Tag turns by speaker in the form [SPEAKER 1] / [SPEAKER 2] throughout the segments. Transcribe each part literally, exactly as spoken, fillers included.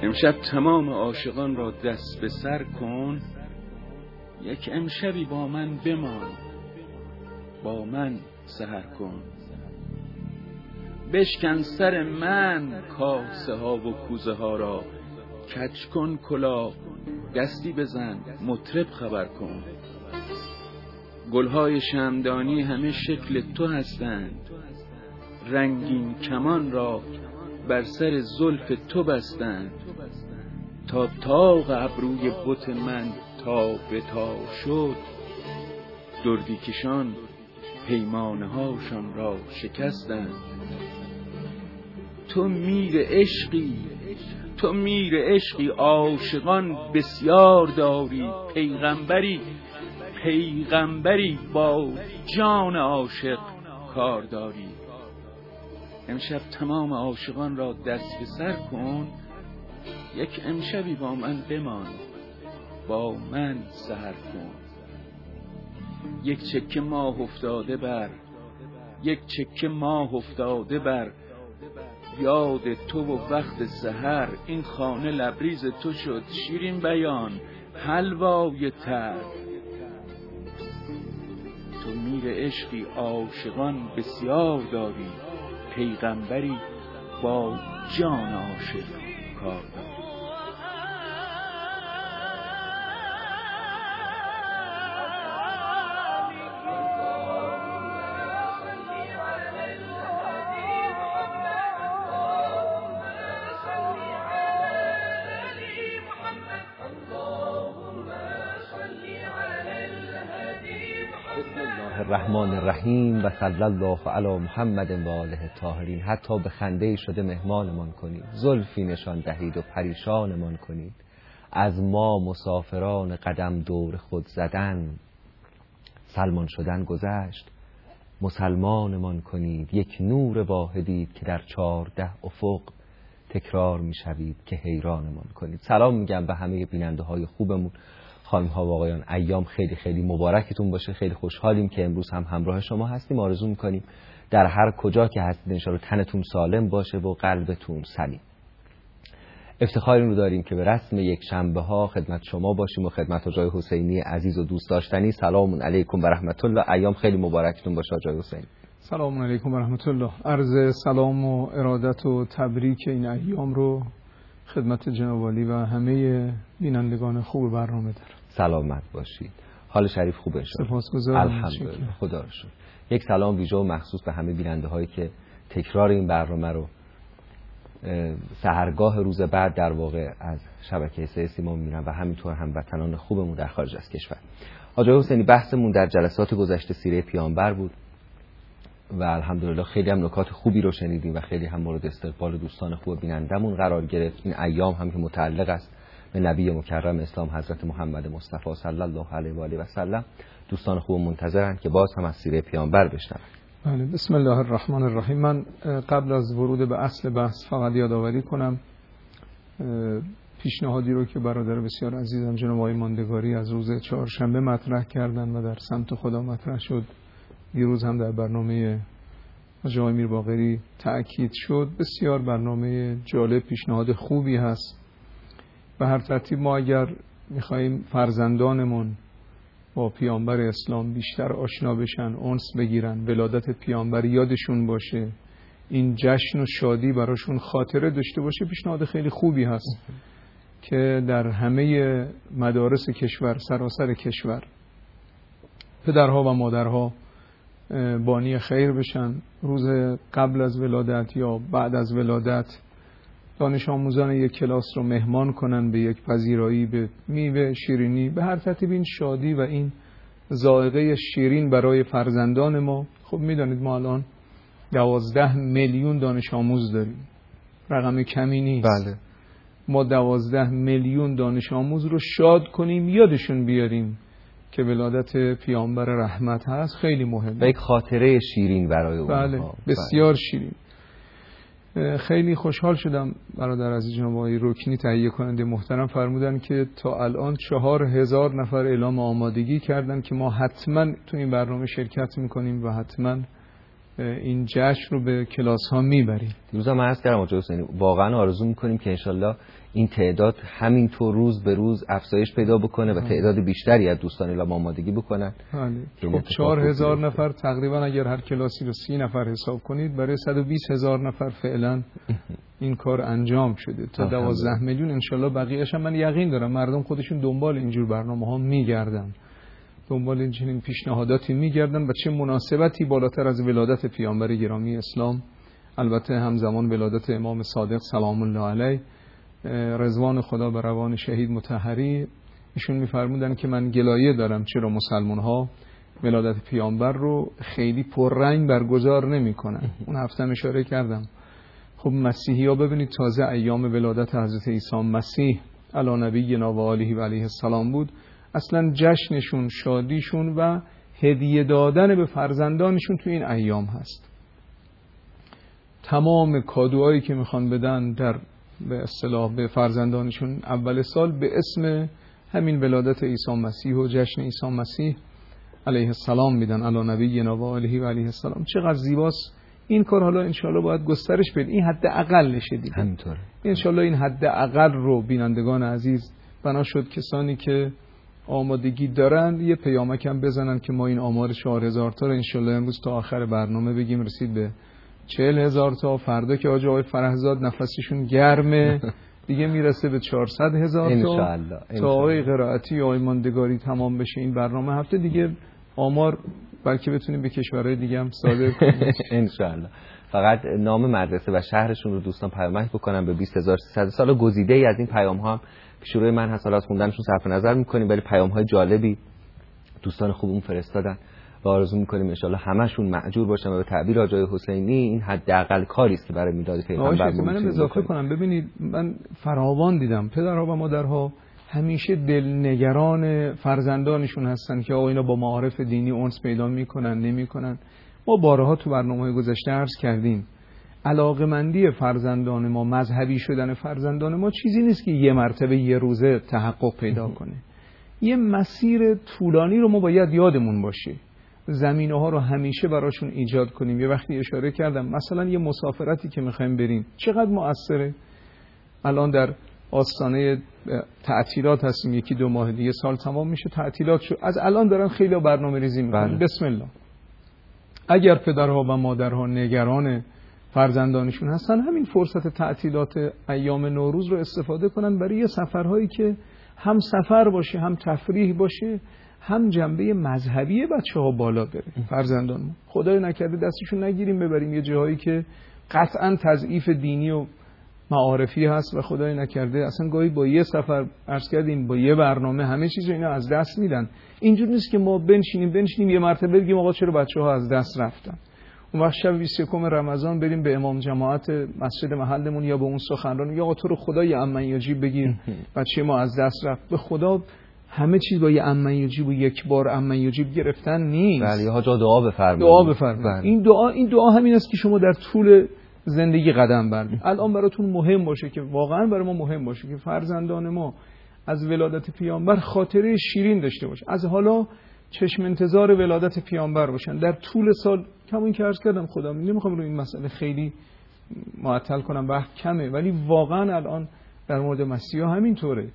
[SPEAKER 1] امشب تمام عاشقان را دست به سر کن، یک امشبی با من بمان، با من سحر کن. بشکن سر من کاسه ها و کوزه ها را، کج کن کلاه دستی بزن مطرب خبر کن. گلهای شمعدانی همه شکل تو هستند، رنگین کمان را بر سر زلف تو بستند. تا طاق ابروی بت من تا به تا شد، دردی کشان پیمانه هاشان را شکستند. تو میر عشقی، تو میر عشقی عاشقان بسیار داری. پیغمبری، پیغمبری با جان عاشق کار داری. امشب تمام عاشقان را دست به سر کن، یک امشبی با من بمان، با من سحر کن. یک چکه ماه افتاده بر، یک چکه ماه افتاده بر یاد تو و وقت سحر. این خانه لبریز تو شد شیرین بیان حلوای تر. تو میر عشقی عاشقان بسیار داری. پیغمبری با جان عاشق کار داری.
[SPEAKER 2] الرحمن الرحیم و صلی الله علی محمد و آله الطاهرین. حتی به خنده شده مهمانمان کنید، زلفی نشان دهید و پریشانمان کنید. از ما مسافران قدم دور خود زدن، سلمان شدن گذشت مسلمانمان کنید. یک نور واحدید که در چهارده افق تکرار میشوید که حیرانمان کنید. سلام میگم به همه بیننده های خوبمون، خانم ها و آقایان. ایام خیلی خیلی مبارکتون باشه. خیلی خوشحالیم که امروز هم همراه شما هستیم. آرزو میکنیم در هر کجا که هستید انشاءالله تنتون سالم باشه و قلبتون سلیم. افتخار این رو داریم که به رسم یک شنبه ها خدمت شما باشیم و خدمت آقای حسینی عزیز و دوست داشتنی. سلام علیکم و رحمت الله. ایام خیلی مبارکتون باشه آقای حسینی.
[SPEAKER 3] سلام علیکم و رحمت الله. عرض سلام و ارادت و تبریک این ایام رو خدمت جناب عالی و همه بینندگان خوب برنامه دارم.
[SPEAKER 2] سلامت باشید. حال شریف خوبه انشاءالله؟
[SPEAKER 3] سپاسگزارم.
[SPEAKER 2] الحمدلله، خدا رو شکر. یک سلام ویژه و مخصوص به همه بیننده هایی که تکرار این برنامه رو سحرگاه روز بعد در واقع از شبکه سه سیما میبینن و همینطور هموطنان خوبمون در خارج از کشور. آقای حسینی، بحثمون در جلسات گذشته سیره پیامبر بود و الحمدلله خیلی هم نکات خوبی رو شنیدیم و خیلی هم مورد استقبال دوستان خوب بینندمون قرار گرفت. این ایام هم که متعلق است به نبی مکرم اسلام حضرت محمد مصطفی صلی الله علیه و آله و سلم، دوستان خوب منتظرن که باز هم از سیره پیامبر بشنون.
[SPEAKER 3] بله، بسم الله الرحمن الرحیم. من قبل از ورود به اصل بحث فقط یادآوری کنم پیشنهادی رو که برادر بسیار عزیزم جناب آقای ماندگاری از روز چهارشنبه مطرح کردن و در سمت خدا مطرح شد، دیروز هم در برنامه آقای میر باقری تأکید شد. بسیار برنامه جالب، پیشنهاد خوبی هست. به هر ترتیب ما اگر میخواییم فرزندانمون با پیامبر اسلام بیشتر آشنا بشن، انس بگیرن، ولادت پیامبر یادشون باشه، این جشن و شادی براشون خاطره داشته باشه، پیشنهاد خیلی خوبی هست که در همه مدارس کشور، سراسر کشور، پدرها و مادرها بانی خیر بشن. روز قبل از ولادت یا بعد از ولادت دانش آموزان یک کلاس رو مهمان کنن به یک پذیرایی، به میوه، شیرینی، به هر ترتیب این شادی و این ذائقه شیرین برای فرزندان ما. خب میدانید ما الان دوازده میلیون دانش آموز داریم، رقم کمی نیست.
[SPEAKER 2] بله.
[SPEAKER 3] ما دوازده میلیون دانش آموز رو شاد کنیم، یادشون بیاریم که ولادت پیامبر رحمت هست، خیلی مهمه
[SPEAKER 2] و یک خاطره شیرین برای اونها.
[SPEAKER 3] بله، بسیار بله. شیرین. خیلی خوشحال شدم برادر عزیز جناب آقای رکنی تهیه کننده محترم فرمودن که تا الان چهار هزار نفر اعلام آمادگی کردن که ما حتما تو این برنامه شرکت میکنیم و حتما این جشن رو به کلاس ها میبریم.
[SPEAKER 2] روزا من عرض کردم آقای حسینی واقعا آرزو میکنیم که انشالله این تعداد همینطور روز به روز افزایش پیدا بکنه و تعداد بیشتری از دوستان اعلام آمادگی بکنن.
[SPEAKER 3] خب چهار هزار نفر تقریبا اگر هر کلاسی رو سی نفر حساب کنید برای صد و بیست هزار نفر فعلا این کار انجام شده. تا دوازده میلیون انشالله بقیه‌اش هم من یقین دارم مردم خودشون دنبال اینجور برنامه ها میگردن، دنبال این پیشنهاداتی میگردن و چه مناسبتی بالاتر از ولادت پیامبر گرامی اسلام، البته همزمان ولادت امام صادق سلام الله علیه، رضوان خدا بر روان شهید مطهری. ایشون میفرمودن که من گلایه دارم چرا مسلمان ها ولادت پیامبر رو خیلی پررنگ برگزار نمیکنن. اون هفته اشاره کردم. خب مسیحی ها ببینید تازه ایام ولادت حضرت عیسی مسیح علی نبینا و آله و علیه السلام بود، اصلا جشنشون، شادیشون و هدیه دادن به فرزندانشون تو این ایام هست. تمام کادوهایی که میخوان بدن در به اصطلاح به فرزندانشون اول سال به اسم همین ولادت عیسی مسیح و جشن عیسی مسیح علیه السلام میدن، علی نبینا و آله و علیه السلام. چقدر زیباست این کار. حالا انشالله باید گسترش پیدا، این حد اقل نشه دیگه.
[SPEAKER 2] همینطوره.
[SPEAKER 3] انشالله این حد اقل رو بینندگان عزیز بنا شد کسانی که آمادگی دارن یه پیامکم بزنن که ما این آمار چهار هزار تا رو انشالله امروز تا آخر برنامه بگیم رسید به چهل هزار تا. فردا که آقای فرهزاد نفسشون گرمه دیگه میرسه به چهارصد هزار تا. تا آقای قرائتی آقای ماندگاری تمام بشه این برنامه هفته دیگه آمار بلکه بتونیم به کشورهای دیگه هم صادر کنیم
[SPEAKER 2] انشالله. فقط نام مدرسه و شهرشون رو دوستان پیامک بکنن به بیست هزار و سیصد. سال گزیده ای از این پیام ها هم پیش روی من هست، از خوندنشون صرف نظر میکنیم، ولی پیام های جالبی دوستان خوبمون فرستادن و آرزو میکنیم ان شاءالله همشون مأجور باشن و به تعبیر آقای حسینی این حداقل کاری است که برای میلاد پیغمبر ما.
[SPEAKER 3] من اضافه کنم، ببینید من فراوان دیدم پدرها و مادرها همیشه دلنگران فرزندانشون هستن که آقا اینا با معارف دینی انس پیدا میکنن نمیکنن. ما بارها تو برنامه‌های گذشته عرض کردیم علاقمندی فرزندان ما، مذهبی شدن فرزندان ما چیزی نیست که یه مرتبه یه روزه تحقق پیدا کنه. یه مسیر طولانی رو ما باید یادمون باشه، زمینه ها رو همیشه براشون ایجاد کنیم. یه وقتی اشاره کردم مثلا یه مسافرتی که میخوایم بریم چقدر مؤثره. الان در آستانه تعطیلات هستیم، یکی دو ماه دیگه سال تمام میشه، تعطیلات شد. از الان دارن خیلی برنامه ریزی میکنن. بسم الله. اگر پدرها و مادرها نگران فرزندانشون هستن همین فرصت تعطیلات ایام نوروز رو استفاده کنن برای یه سفرهایی که هم سفر باشه، هم تفریح باشه، هم جنبه مذهبی بچه‌ها بالا بره. فرزندان ما خدای نکرده دستشون نگیریم ببریم یه جاهایی که قطعاً تضعیف دینی و معارفی هست و خدای نکرده اصلا گاهی با یه سفر عرض کردیم با یه برنامه همه چیز اینا از دست میدن. اینجور نیست که ما بنشینیم بنشینیم یه مرتبه بگیم آقا چرا بچه‌ها از دست رفتن. اون وقت شب بیست و یکم رمضان بریم به امام جماعت مسجد محلمون یا به اون سخنران یا آقا تو رو خدا یه امن یاجیب بگیر بچه ما از دست رفت. به خدا همه چیز با یه امن یاجیب و یک بار امن یاجیب گرفتن نیست.
[SPEAKER 2] بله ها جا دعا بفرمایید.
[SPEAKER 3] دعا بفرمایید. این دعا این دعا همین است که شما در طول زندگی قدم بردارید. الان براتون مهم باشه که واقعا برای ما مهم باشه که فرزندان ما از ولادت پیامبر خاطره شیرین داشته باشه. از حالا چشم انتظار ولادت پیامبر باشن در طول سال. همون که عرض کردم خدا نمیخوام رو این مسئله خیلی معطل کنم، وقت کمه، ولی واقعا الان در مورد مسیحا همینطوره.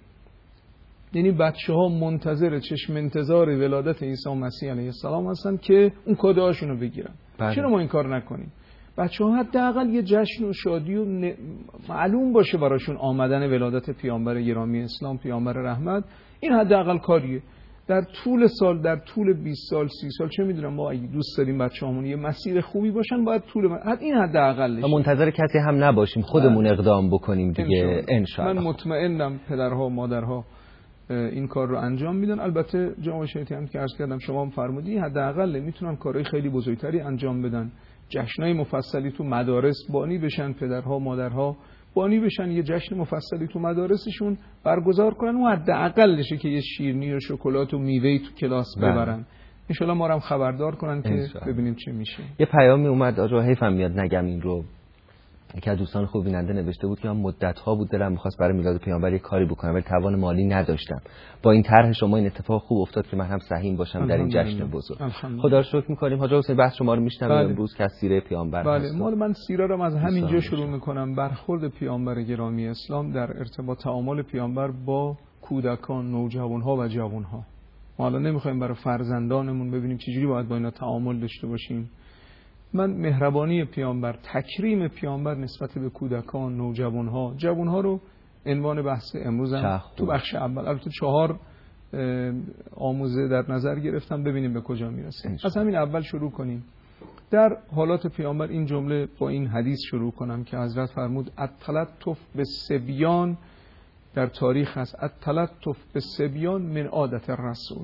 [SPEAKER 3] یعنی بچه‌ها منتظر چشم انتظار ولادت عیسی مسیح علیه السلام هستن که اون کادوهاشون رو بگیرن. بله. چرا ما این کار نکنیم؟ بچه‌ها حداقل یه جشن و شادی و ن... معلوم باشه براشون آمدن ولادت پیامبر گرامی اسلام، پیامبر رحمت. این حداقل کاریه. در طول سال، در طول بیست سال سی سال چه میدونم ما اگه دوست داریم بچه‌هامون یه مسیر خوبی باشن باید طول من... این حداقلش.
[SPEAKER 2] منتظر کسی هم نباشیم، خودمون اقدام بکنیم دیگه ان شاءالله.
[SPEAKER 3] من مطمئنم پدرها و مادرها این کار رو انجام میدن. البته جناب شیطی هم که عرض کردم شما هم فرمودی حداقل میتونن کارهای خیلی بزرگتری انجام بدن. جشنای مفصلی تو مدارس بانی بشن، پدرها مادرها بانی بشن یه جشن مفصلی تو مدارسشون برگزار کنن و حداقلشه که یه شیرینی و شکلات و میوه‌ای تو کلاس ببرن. ان شاءالله ما رو هم خبردار کنن که ببینیم چه میشه.
[SPEAKER 2] یه پیامی اومد آجا حیفم میاد نگم این رو. یکی از دوستان خوب بیننده نوشته بود که من مدت‌ها بود دلم می‌خواست برای میلاد پیامبر یک کاری بکنم ولی توان مالی نداشتم. با این طرح شما این اتفاق خوب افتاد که من هم سهیم باشم در این جشن بزرگ. خدا رو شکر می‌کنیم. حاج حسین بحث شما رو میشنویم امروز که از سیره پیامبر
[SPEAKER 3] بله.
[SPEAKER 2] هست.
[SPEAKER 3] مال من سیره رو از همینجا شروع می‌کنم. برخورد پیامبر گرامی اسلام در ارتباط تعامل پیامبر با کودکان، نوجوان‌ها و جوان‌ها. ما الان نمی‌خوایم برای فرزندانمون ببینیم چجوری باید با اینا تعامل داشته باشیم. من مهربانی پیامبر، تکریم پیامبر نسبت به کودکان، نوجوان‌ها، جوان‌ها رو عنوان بحث امروزم تو بخش اول البته چهار آموزه در نظر گرفتم، ببینیم به کجا میرسیم. از همین اول شروع کنیم. در حالات پیامبر این جمله با این حدیث شروع کنم که حضرت فرمود التلطف بالصبیان، در تاریخ هست التلطف بالصبیان من عادت الرسول.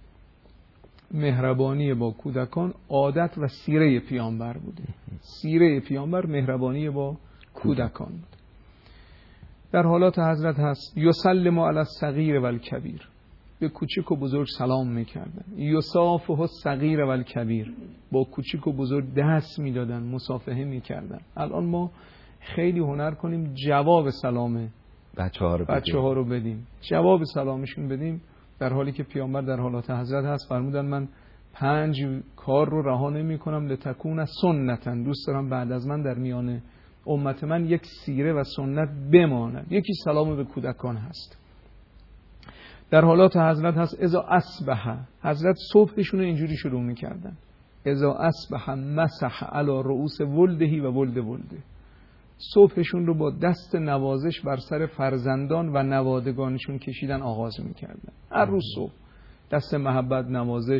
[SPEAKER 3] مهربانی با کودکان عادت و سیره پیامبر بوده. سیره پیامبر مهربانی با کودکان بود. در حالات حضرت هست یسلم علی الصغیر و الکبیر، به کوچک و بزرگ سلام میکردن. یصافحه الصغیر و الکبیر، با کوچک و بزرگ دست میدادن، مصافحه میکردن. الان ما خیلی هنر کنیم جواب سلام
[SPEAKER 2] بچه‌ها رو بدیم.
[SPEAKER 3] بچه‌ها رو بدیم جواب سلامشون بدیم، در حالی که پیامبر در حالات حضرت هست فرمودن من پنج کار رو رها نمی‌کنم لتکون سنتا، دوست دارم بعد از من در میان امت من یک سیره و سنت بماند. یکی سلام به کودکان هست. در حالات حضرت هست اذا اصبح، حضرت صبحشون رو اینجوری شروع می‌کردن اذا اصبح مسح علی رؤوس ولده و ولد ولده، صبحشون رو با دست نوازش بر سر فرزندان و نوادگانشون کشیدن آغاز میکردن. هر روز صبح دست محبت نوازش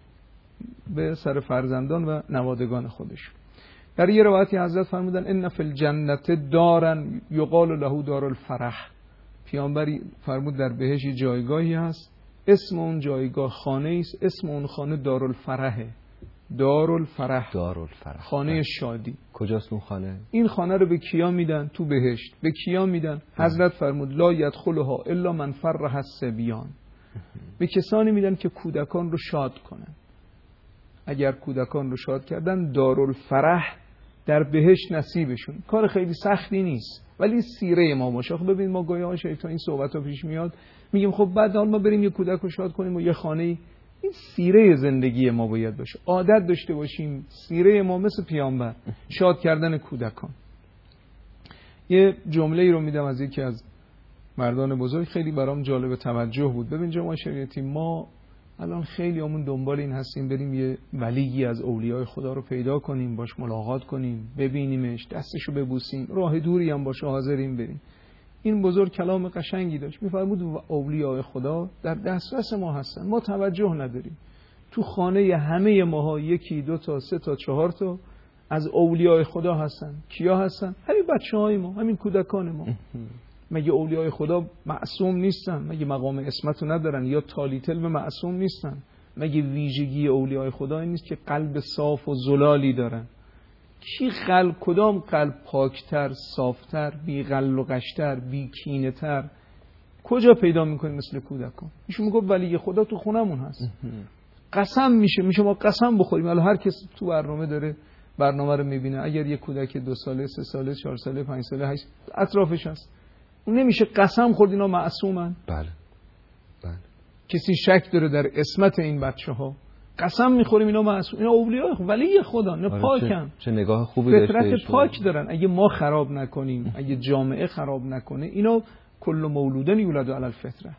[SPEAKER 3] به سر فرزندان و نوادگان خودشون. در یه روایتی حضرت فرمودن ان فی الجنت دارا یقال له دار الفرح، پیامبری فرمود در بهشت جایگاهی هست اسم اون جایگاه خانه است، اسم اون خانه دار الفرحه. دارالفرح،
[SPEAKER 2] دارالفرح،
[SPEAKER 3] خانه شادی.
[SPEAKER 2] کجاست اون خانه؟
[SPEAKER 3] این خانه رو به کیا میدن؟ تو بهشت. به کیا میدن؟ حضرت فرمود لا یدخلها الا من فرح الصبیان، به کسانی میدن که کودکان رو شاد کنن. اگر کودکان رو شاد کردن دارالفرح در بهشت نصیبشون. کار خیلی سختی نیست ولی سیره ما باشه. خب ببین ما گاهی شیطان این صحبت ها پیش میاد، میگیم خب بعد حال ما بریم یه کودک رو شاد کنیم و یه خانه. این سیره زندگی ما باید باشه، عادت داشته باشیم سیره ما مثل پیامبر شاد کردن کودکان. یه جمله ای رو میدم از یکی از مردان بزرگ، خیلی برام جالب توجه بود. ببین جماعت شریعتی، ما الان خیلی همون دنبال این هستیم بریم یه ولیی از اولیای خدا رو پیدا کنیم، باش ملاقات کنیم، ببینیمش، دستشو ببوسیم، راه دوری هم باشه حاضریم بریم. این بزرگ کلام قشنگی داشت، میفرمود اولیای خدا در دسترس ما هستن، ما توجه نداریم. تو خانه همه ماها یکی دو تا سه تا چهار تا از اولیای خدا هستن. کیا هستن؟ همین بچه‌های ما، همین کودکان ما. مگه اولیای خدا معصوم نیستن؟ مگه مقام عصمت رو ندارن؟ یا تالیتل به معصوم نیستن؟ مگه ویژگی اولیای خدا این نیست که قلب صاف و زلالی دارن؟ کی قلب، کدام قلب پاکتر، صافتر، بی غل و غشتر، بی کینه تر کجا پیدا میکنیم مثل کودکان؟ ایشون میگه ولی خدا تو خونمون هست. قسم میشه میشه ما قسم بخوریم. الان هر کس تو برنامه داره برنامه رو میبینه، اگر یه کودک دو ساله، سه ساله، چهار ساله، پنج ساله، هشت اطرافش هست، اون نمیشه قسم خورد اینا معصومن؟
[SPEAKER 2] بله بله.
[SPEAKER 3] کسی شک داره در عصمت این بچه‌ها؟ قسم میخوریم اینا معصوم، اینا اولیاء ولی خدا، نه پاکن.
[SPEAKER 2] چه, چه نگاه خوبی داشته،
[SPEAKER 3] فطرت پاک دارن. اگه ما خراب نکنیم، اگه جامعه خراب نکنه، اینا کل مولودن یولد علی الفطره.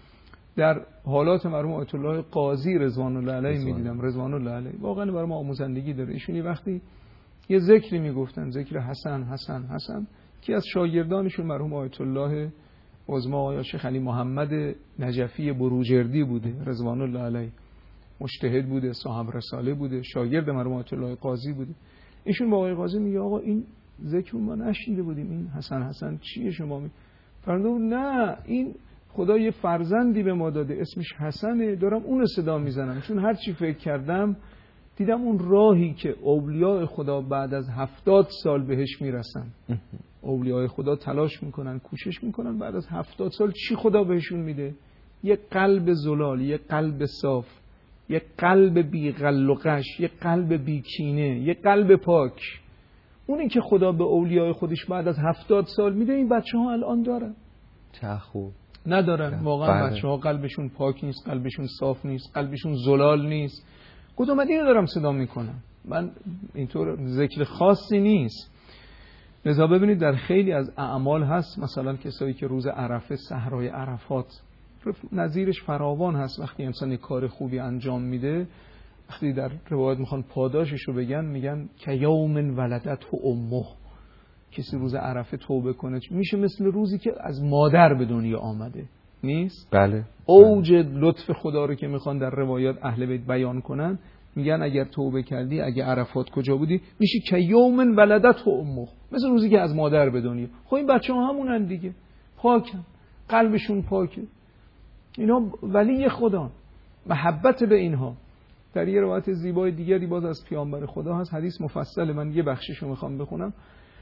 [SPEAKER 3] در حالات مرحوم آیت الله قاضی رضوان الله علیه میدیدم، رضوان الله علیه واقعا برای ما آموزندگی داره. ایشون یه وقتی یه ذکری میگفتن، ذکر حسن حسن حسن، که از شاگردانشون مرحوم آیت الله عظما آقای شیخ علی محمد نجفی بروجردی بوده رضوان الله علیه. مجتهد بوده، صاحب رساله بوده، شاگرد مرحوم آیت الله قاضی بوده. ایشون با آقای قاضی میگه آقا این ذکر ما نشنیده بودیم، این حسن حسن چیه شما می فرمود نه این خدا یه فرزندی به ما داده اسمش حسنه، دارم اون صدا میزنم، چون هر چی فکر کردم دیدم اون راهی که اولیاء خدا بعد از هفتاد سال بهش میرسن. اولیاء خدا تلاش میکنن، کوشش میکنن، بعد از هفتاد سال چی خدا بهشون میده؟ یه قلب زلال، یه قلب صاف، یه قلب بی غل و غش، یه قلب بی کینه، یه قلب پاک. اونی که خدا به اولیای خودش بعد از هفتاد سال میده این بچه ها الان دارن.
[SPEAKER 2] چه خوب.
[SPEAKER 3] ندارن واقعا.
[SPEAKER 2] بله.
[SPEAKER 3] بچه ها قلبشون پاک نیست، قلبشون صاف نیست، قلبشون زلال نیست. خودم اینو دارم صدا میکنم، من اینطور ذکر خاصی نیست. لذا ببینید در خیلی از اعمال هست، مثلا کسایی که روز عرفه صحرای عرفات نظیرش فراوان هست، وقتی انسان یک کار خوبی انجام میده، وقتی در روایت میخوان پاداشش رو بگن میگن که یوم ولدته امه، کسی روز عرفه توبه کنه میشه مثل روزی که از مادر به دنیا آمده. نیست؟
[SPEAKER 2] بله.
[SPEAKER 3] اوج لطف خدا رو که میخوان در روایات اهل بیت بیان کنن، میگن اگر توبه کردی، اگه عرفات کجا بودی، میشه که یوم ولدته امه، مثل روزی که از مادر به دنیا. خب این بچه ها همونن دیگه، پاکن، قلبشون پاکه، اینا ولی خدا، محبت به اینها. در یه روایت زیبای دیگری باز از پیامبر خدا هست، حدیث مفصل، من یه بخششو میخوام بخونم.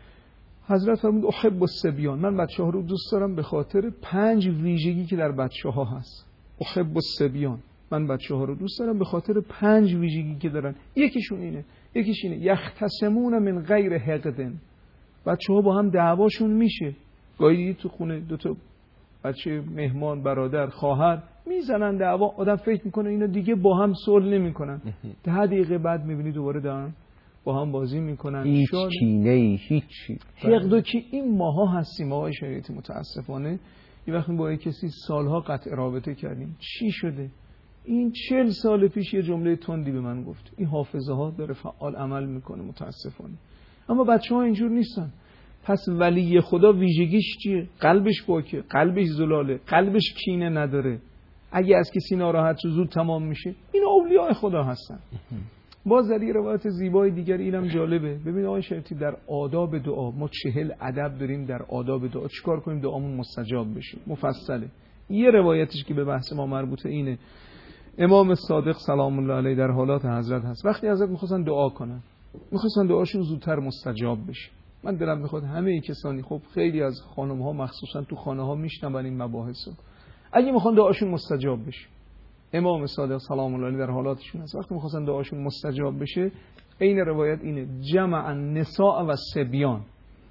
[SPEAKER 3] حضرت فرمود احب الصبیان، من بچه‌ها رو دوست دارم به خاطر پنج ویژگی که در بچه‌ها هست. احب الصبیان، من بچه‌ها رو دوست دارم به خاطر پنج ویژگی که دارن. یکیشون اینه، یکیش اینه یختصمون من غیر حقد، بچه‌ها با هم دعواشون میشه. گاهی تو خونه دو تا بچه مهمان، برادر، خواهر میزنن دعوا، آدم فکر میکنه اینا دیگه با هم صلح نمیکنن، ده دقیقه بعد میبینی دوباره دارن با هم بازی میکنن.
[SPEAKER 2] هیچ کینه‌ای، هیچی.
[SPEAKER 3] حقد و کی این ماها هستیم، ماهای شریعتی متاسفانه. یه وقتی با کسی سالها قطع رابطه کردیم، چی شده؟ این چهل سال پیش یه جمله تندی به من گفت، این حافظه ها داره فعال عمل میکنه متاسفانه. اما بچه ها اینجور نیستن. پس ولی خدا ویژگیش چیه؟ قلبش پاکه، قلبش زلاله، قلبش کینه نداره. اگه از کسی ناراحت شد زود تمام میشه. این اولیاء خدا هستن. باز در یه روایت زیبای دیگر اینم جالبه. ببین آقای شریعتی، در آداب دعا ما چهل ادب داریم. در آداب دعا چیکار کنیم دعامون مستجاب بشه؟ مفصله. یه روایتش که به بحث ما مربوطه اینه. امام صادق سلام الله علیه در حالات حضرت هست، وقتی حضرت می‌خواستن دعا کنن، می‌خواستن دعاشون زودتر مستجاب بشه. من دلم می‌خواد همه کسانی، خب خیلی از خانم‌ها مخصوصا تو خانه‌ها میشنون این مباحثو، اگه می‌خوان دعاشون مستجاب بشه، امام صادق سلام الله علیه در حالاتشون هست، وقتی می‌خواستن دعاشون مستجاب بشه، عین روایت اینه جمع النساء و صبیان،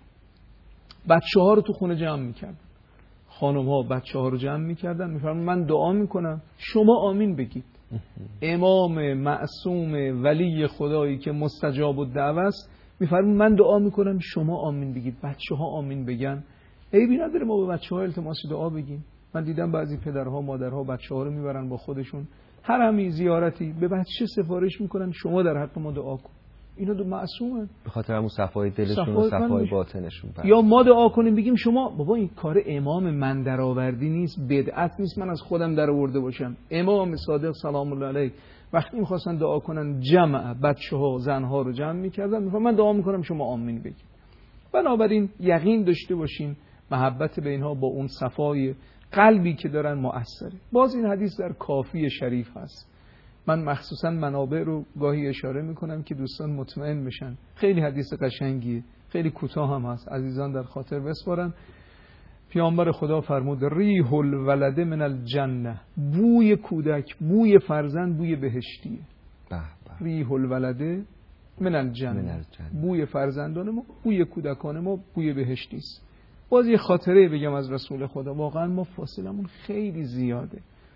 [SPEAKER 3] بچه‌ها رو تو خونه جمع می‌کردن، خانم‌ها بچه‌ها رو جمع می‌کردن، می‌فرمایند من دعا می‌کنم شما آمین بگید. امام معصوم ولی خدایی که مستجاب الدعوه است می‌فرمایند من دعا می‌کنم شما آمین بگید. بچه‌ها آمین بگن، عیبی نداره ما به بچه‌ها التماس دعا بگیم. من دیدم بعضی پدرها مادرها بچه‌ها رو میبرن با خودشون هر همی زیارتی به بچه سفارش میکنن شما در حق ما دعا کن. اینا دو معصومن، به
[SPEAKER 2] خاطر همون صفای دلشون و صفای باطنشون.
[SPEAKER 3] یا ما دعا کنیم بگیم شما بابا این کار امام من درآوردی نیست، بدعت نیست من از خودم درآورده باشم. امام صادق سلام الله علیه وقتی می‌خواستن دعا کنن جمع بچه‌ها زن‌ها رو جمع می‌کردن، میگفتن من دعا می‌کنم شما آمین بگید. بنابراین یقین داشته باشین محبت به اینها با اون صفای قلبی که دارن مؤثره. باز این حدیث در کافی شریف هست. من مخصوصا منابع رو گاهی اشاره میکنم که دوستان مطمئن بشن. خیلی حدیث قشنگیه، خیلی کوتاه هم هست، عزیزان در خاطر بسپارن. پیامبر خدا فرمود ریح الولد من الجنه، بوی کودک، بوی فرزند بوی بهشتیه. ریح الولد من الجنه، بوی فرزندان ما، بوی کودکان ما بوی بهشتی است. باز یه خاطره بگم از رسول خدا، واقعا ما فاصلمون خیلی زیاده.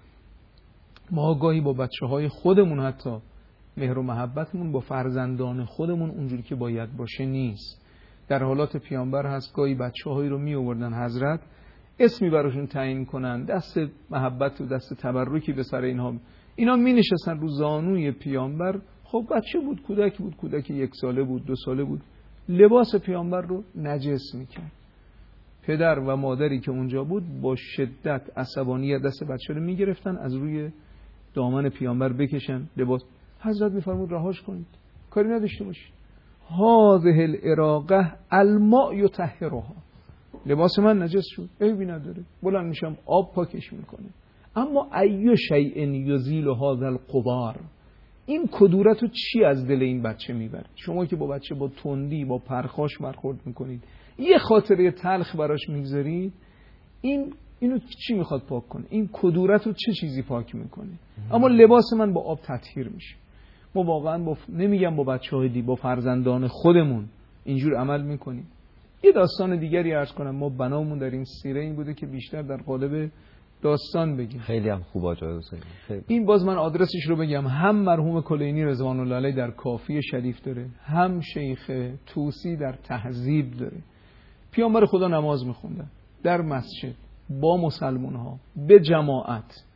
[SPEAKER 3] ما گاهی با بچه های خودمون حتی مهر و محبتمون با فرزندان خودمون اونجوری که باید باشه نیست. در حالات پیامبر هست گاهی بچه هایی رو می آوردن حضرت، اسمی براشون تعیین کنن، دست محبت و دست تبرکی به سر اینها، اینا می نشستن رو زانوی پیامبر. خب بچه بود، کودک بود، کودک یک ساله بود، دو ساله بود، لباس پیامبر رو نجس می کرد. پدر و مادری که اونجا بود با شدت عصبانیت دست بچه رو میگرفتن از روی دامن پیامبر بکشن لباس. حضرت میفرمود رهاش کنید، کاری نداشته باشید. هذه العراقه الماء یطهرها، لباس من نجس شد، عیبی نداره، بلند میشم آب پاکش میکنه. اما ای شیء یزیل هذا الغبار، این کدورت رو چی از دل این بچه میبره؟ شما که با بچه با تندی با پرخاش برخورد میکنید، یه خاطره تلخ براش میگذارید، این اینو چی میخواد پاک کنه؟ این کدورت رو چه چیزی پاک میکنه؟ اما لباس من با آب تطهیر میشه. ما واقعا با نمیگم با بچه‌های دی، با فرزندان خودمون اینجور عمل میکنیم. یه داستان دیگری عرض کنم. ما بنامون در این سیره این بوده که بیشتر در قالب داستان بگیم.
[SPEAKER 2] خیلی هم خوب آقای حسینی.
[SPEAKER 3] این باز من آدرسش رو بگم. هم مرحوم کلینی رضوان الله علیه در کافی شریف داره، هم شیخ طوسی در تهذیب داره. پیامبر خدا نماز میخوندن در مسجد با مسلمان ها به جماعت.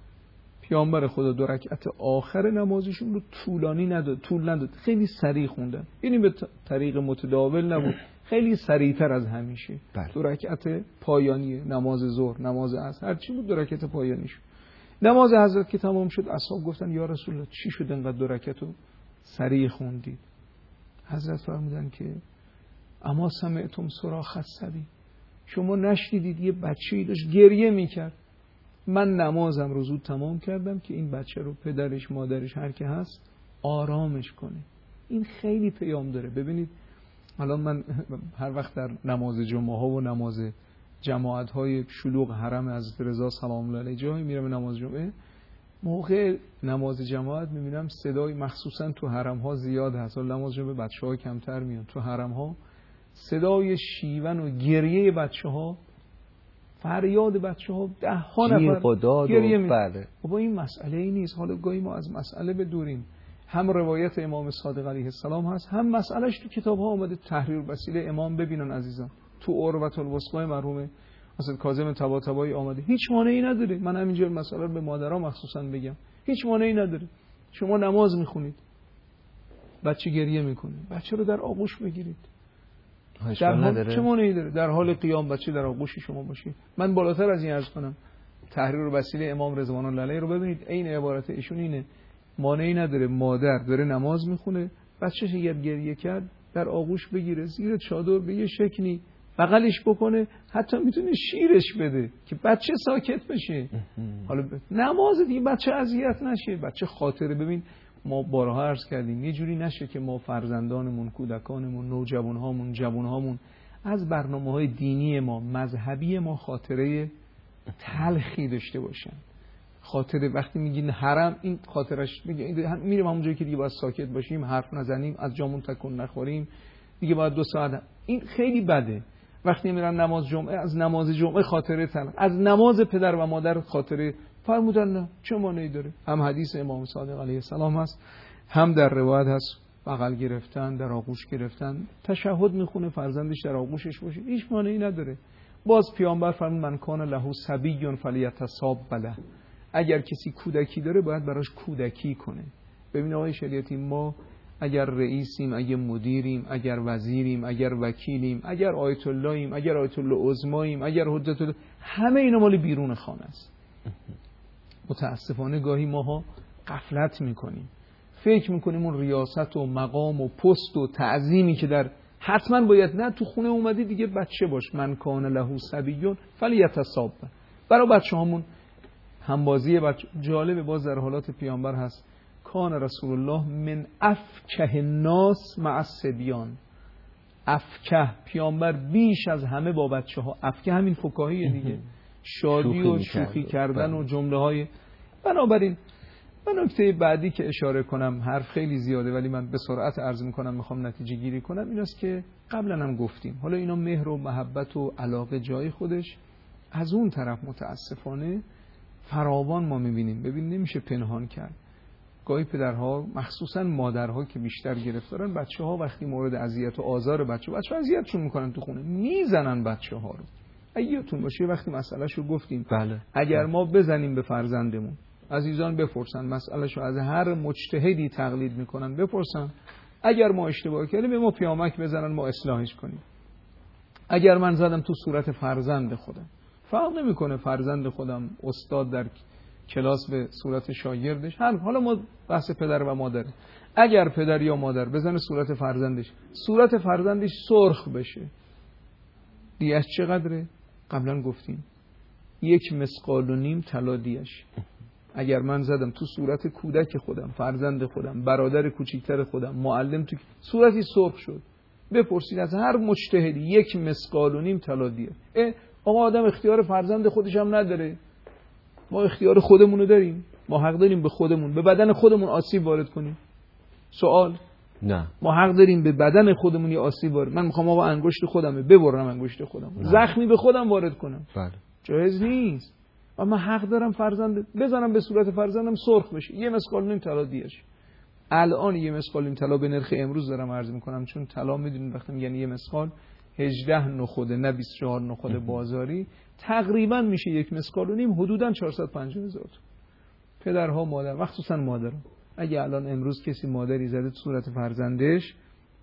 [SPEAKER 3] پیامبر خدا دو رکعت آخر نمازشون رو طولانی نداد، طول نداد، خیلی سریع خوندن. یعنی به طریق متداول نبود، خیلی سریعتر از همیشه.
[SPEAKER 2] بله.
[SPEAKER 3] دو رکعت پایانی نماز ظهر، نماز عصر، هر چی بود دو رکعت پایانیش. نماز حضرت که تمام شد اصحاب گفتن یا رسول الله چی شد انقدر دو رکعت رو سریع خوندید؟ حضرت فرمودن که اما سمعتم صراخ الصبی، شما نشنیدید یه بچه‌ای داشت گریه میکرد؟ من نمازم رو زود تمام کردم که این بچه رو پدرش مادرش هر که هست آرامش کنه. این خیلی پیام داره. ببینید الان من هر وقت در نماز جمعه ها و نماز جماعت های شلوغ حرم حضرت رضا سلام الله علیه جایی میرم نماز جمعه، موقع نماز جماعت میبینم صدای مخصوصا تو حرم ها زیاد هست. نماز جمعه بچه ها کمتر میان. تو حرم ها صدای شیون و گریه بچه ها، فریاد بچه ها، ده ها نفر گریه می بله. با این مسئله ای نیست. حالا گاهی ما از مسئله بدوریم. هم روایت امام صادق علیه السلام هست، هم مسئلهش تو کتاب ها آمده. تحریر وسیله امام ببینن عزیزان، تو عروة الوثقی مرحوم مثلا کاظم طباطبایی آمده. هیچ مانعی نداره. من همینجور مسئله رو به مادرها مخصوصا بگم، هیچ مانعی نداره. شما نماز میخونید، بچه گریه میکنه، بچه رو در آغوش بگیرید. در حال چه مانعی داره؟ در حال قیام بچه در آغوش شما باشه. من بالاتر از این عرض کنم، تحریر وسیله امام رضوان الله علیه رو ببینید، عین عبارت ایشون اینه. مانعی نداره مادر داره نماز میخونه، بچه‌ش اگر گریه کرد در آغوش بگیره، زیر چادر به یه شکلی بغلش بکنه، حتی میتونه شیرش بده که بچه ساکت بشه. حالا ب... نماز دیگه بچه اذیت نشه، بچه خاطره. ببین ما بارها عرض کردیم یه جوری نشه که ما فرزندانمون، کودکانمون، نوجوانهامون، جوانهامون از برنامه‌های دینی ما، مذهبی ما خاطره تلخی داشته باشن. خاطره وقتی میگین حرم، این خاطرش میگه میریم همون جایی که دیگه باید ساکت باشیم، حرف نزنیم، از جامون تکون نخوریم، دیگه باید دو ساعت. این خیلی بده. وقتی میرن نماز جمعه، از نماز جمعه خاطره تلخ، از نماز پدر و مادر خاطره. فرمودن نه چه مانعی داره؟ هم حدیث امام صادق علیه السلام هست، هم در روایت هست بغل گرفتن، در آغوش گرفتن. تشهد میخونه فرزندش در آغوشش باشه، هیچ مانعی نداره. باز پیامبر فرمود من کان له صبی فلیتصاب له، اگر کسی کودکی داره باید براش کودکی کنه. ببین آقای شریعتی، ما اگر رئیسیم، اگر مدیریم، اگر وزیریم، اگر وکیلیم، اگر آیت اللهیم، اگر آیت الله عظماییم، اگر حجت الله، همه اینا مال بیرون خانه است. متاسفانه گاهی ماها غفلت میکنیم، فکر میکنیم اون ریاست و مقام و پست و تعظیمی که در حتما باید، نه تو خونه اومدی دیگه بچه باش، من کان له صبیون فلیتصاب. برای بچه هامون همبازی بچه جالب. باز در حالات پیامبر هست کان رسول الله من افکه الناس مع الصبیان. افکه، پیامبر بیش از همه با بچه ها. افکه همین فکاهی دیگه، شادی و شوخی کردن و جمله های. بنابراین من نکته بعدی که اشاره کنم، حرف خیلی زیاده ولی من به سرعت عرض میکنم، میخوام نتیجه گیری کنم، این است که قبلا هم گفتیم، حالا اینا مهر و محبت و علاقه جای خودش، از اون طرف متاسفانه فراوان ما میبینیم. ببین نمیشه پنهان کرد، گاهی پدرها مخصوصا مادرها که بیشتر گرفتارن، بچه ها وقتی مورد اذیت و آزار بچه بچه اذیتشون میکنن تو خونه، میزنن بچه ها رو. اگهتون باشه وقتی مسئله شو گفتیم،
[SPEAKER 2] بله.
[SPEAKER 3] اگر ما بزنیم به فرزندمون، عزیزان بپرسن مسئله شو از هر مجتهدی تقلید میکنن، بپرسن اگر ما اشتباه کردیم به ما پیامک بزنن، ما اصلاحش کنیم. اگر من زدم تو صورت فرزند خودم، فرق نمیکنه فرزند خودم استاد در کلاس به صورت شاگردش، هر حالا ما بحث پدر و مادر، اگر پدر یا مادر بزنه صورت فرزندش، صورت فرزندش سرخ بشه، دیش چقدره؟ قبلا گفتیم یک مسقال و نیم طلا دیش. اگر من زدم تو صورت کودک خودم، فرزند خودم، برادر کوچیکتر خودم، معلم، تو صورتی سرخ شد، بپرسید از هر مجتهدی یک مسقال و نیم طلا دیه. اما آدم اختیار فرزند خودش هم نداره، ما اختیار خودمونو داریم، ما حق داریم به خودمون، به بدن خودمون آسیب وارد کنیم. سوال
[SPEAKER 2] نه.
[SPEAKER 3] ما حق داریم به بدن خودمون یه آسیب وارد. من میخوام آقا انگشت خودمه ببرم انگشت خودم، زخمی به خودم وارد کنم.
[SPEAKER 2] بله.
[SPEAKER 3] جایز نیست. و من حق دارم فرزند بزنم به صورت فرزندم سرخ بشه، یه مسقال نیم طلا دیش. الان یه مسقال نیم طلا به نرخ امروز دارم عرض میکنم، چون طلا میدونید وقتی میگن یه مسقال هجده نخوده نه بیست و چهار نخوده بازاری، تقریبا میشه یک مسقال و نیم، حدودا چهارصد و پنجاه هزار تومان. پدرها مادر مخصوصا مادرها، اگه الان امروز کسی مادری زده تو صورت فرزندش،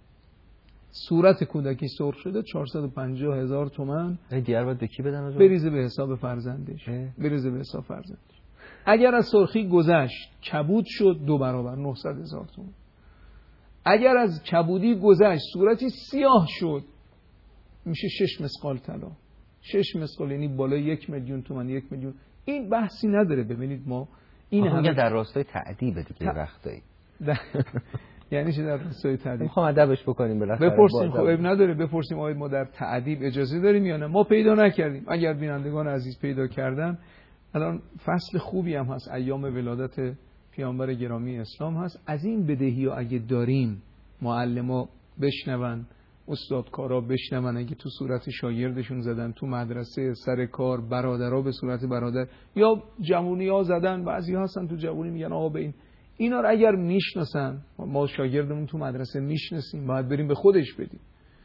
[SPEAKER 3] صورت کودکی سرخ شده، چهارصد و پنجاه هزار تومان
[SPEAKER 2] دیگر باید به کی بدن؟
[SPEAKER 3] بریزه به حساب فرزندش. بریزه به حساب فرزندش. اگر از سرخی گذشت کبود شد دو برابر نهصد هزار تومان. اگر از کبودی گذشت صورتی سیاه شد میشه شش مسقال طلا. شش مسقال یعنی بالای یک میلیون تومان. یک میلیون این بحثی نداره. ببینید ما این
[SPEAKER 2] همه در راستای تعدیب دیگه وقتایی
[SPEAKER 3] یعنی چه در راستای تعدیب؟
[SPEAKER 2] میخوام ادبش بکنیم بالاخره.
[SPEAKER 3] بپرسیم. خب عیب نداره بپرسیم آیا ما در تعدیب اجازه داریم یا نه. ما پیدا نکردیم. اگر بینندگان عزیز پیدا کردن، الان فصل خوبی هم هست، ایام ولادت پیامبر گرامی اسلام هست. از این بدهی ها اگه داریم معلما بشنون، استادکارا بشنون، اگه تو صورت شاگردشون زدن، تو مدرسه سر کار برادرها به صورت برادر یا جوونی ها زدن، بعضی هستن تو جوونی میگن آقا به این اینا رو اگر میشناسن، ما شاگردمون تو مدرسه میشناسیم، باید بریم به خودش بدیم.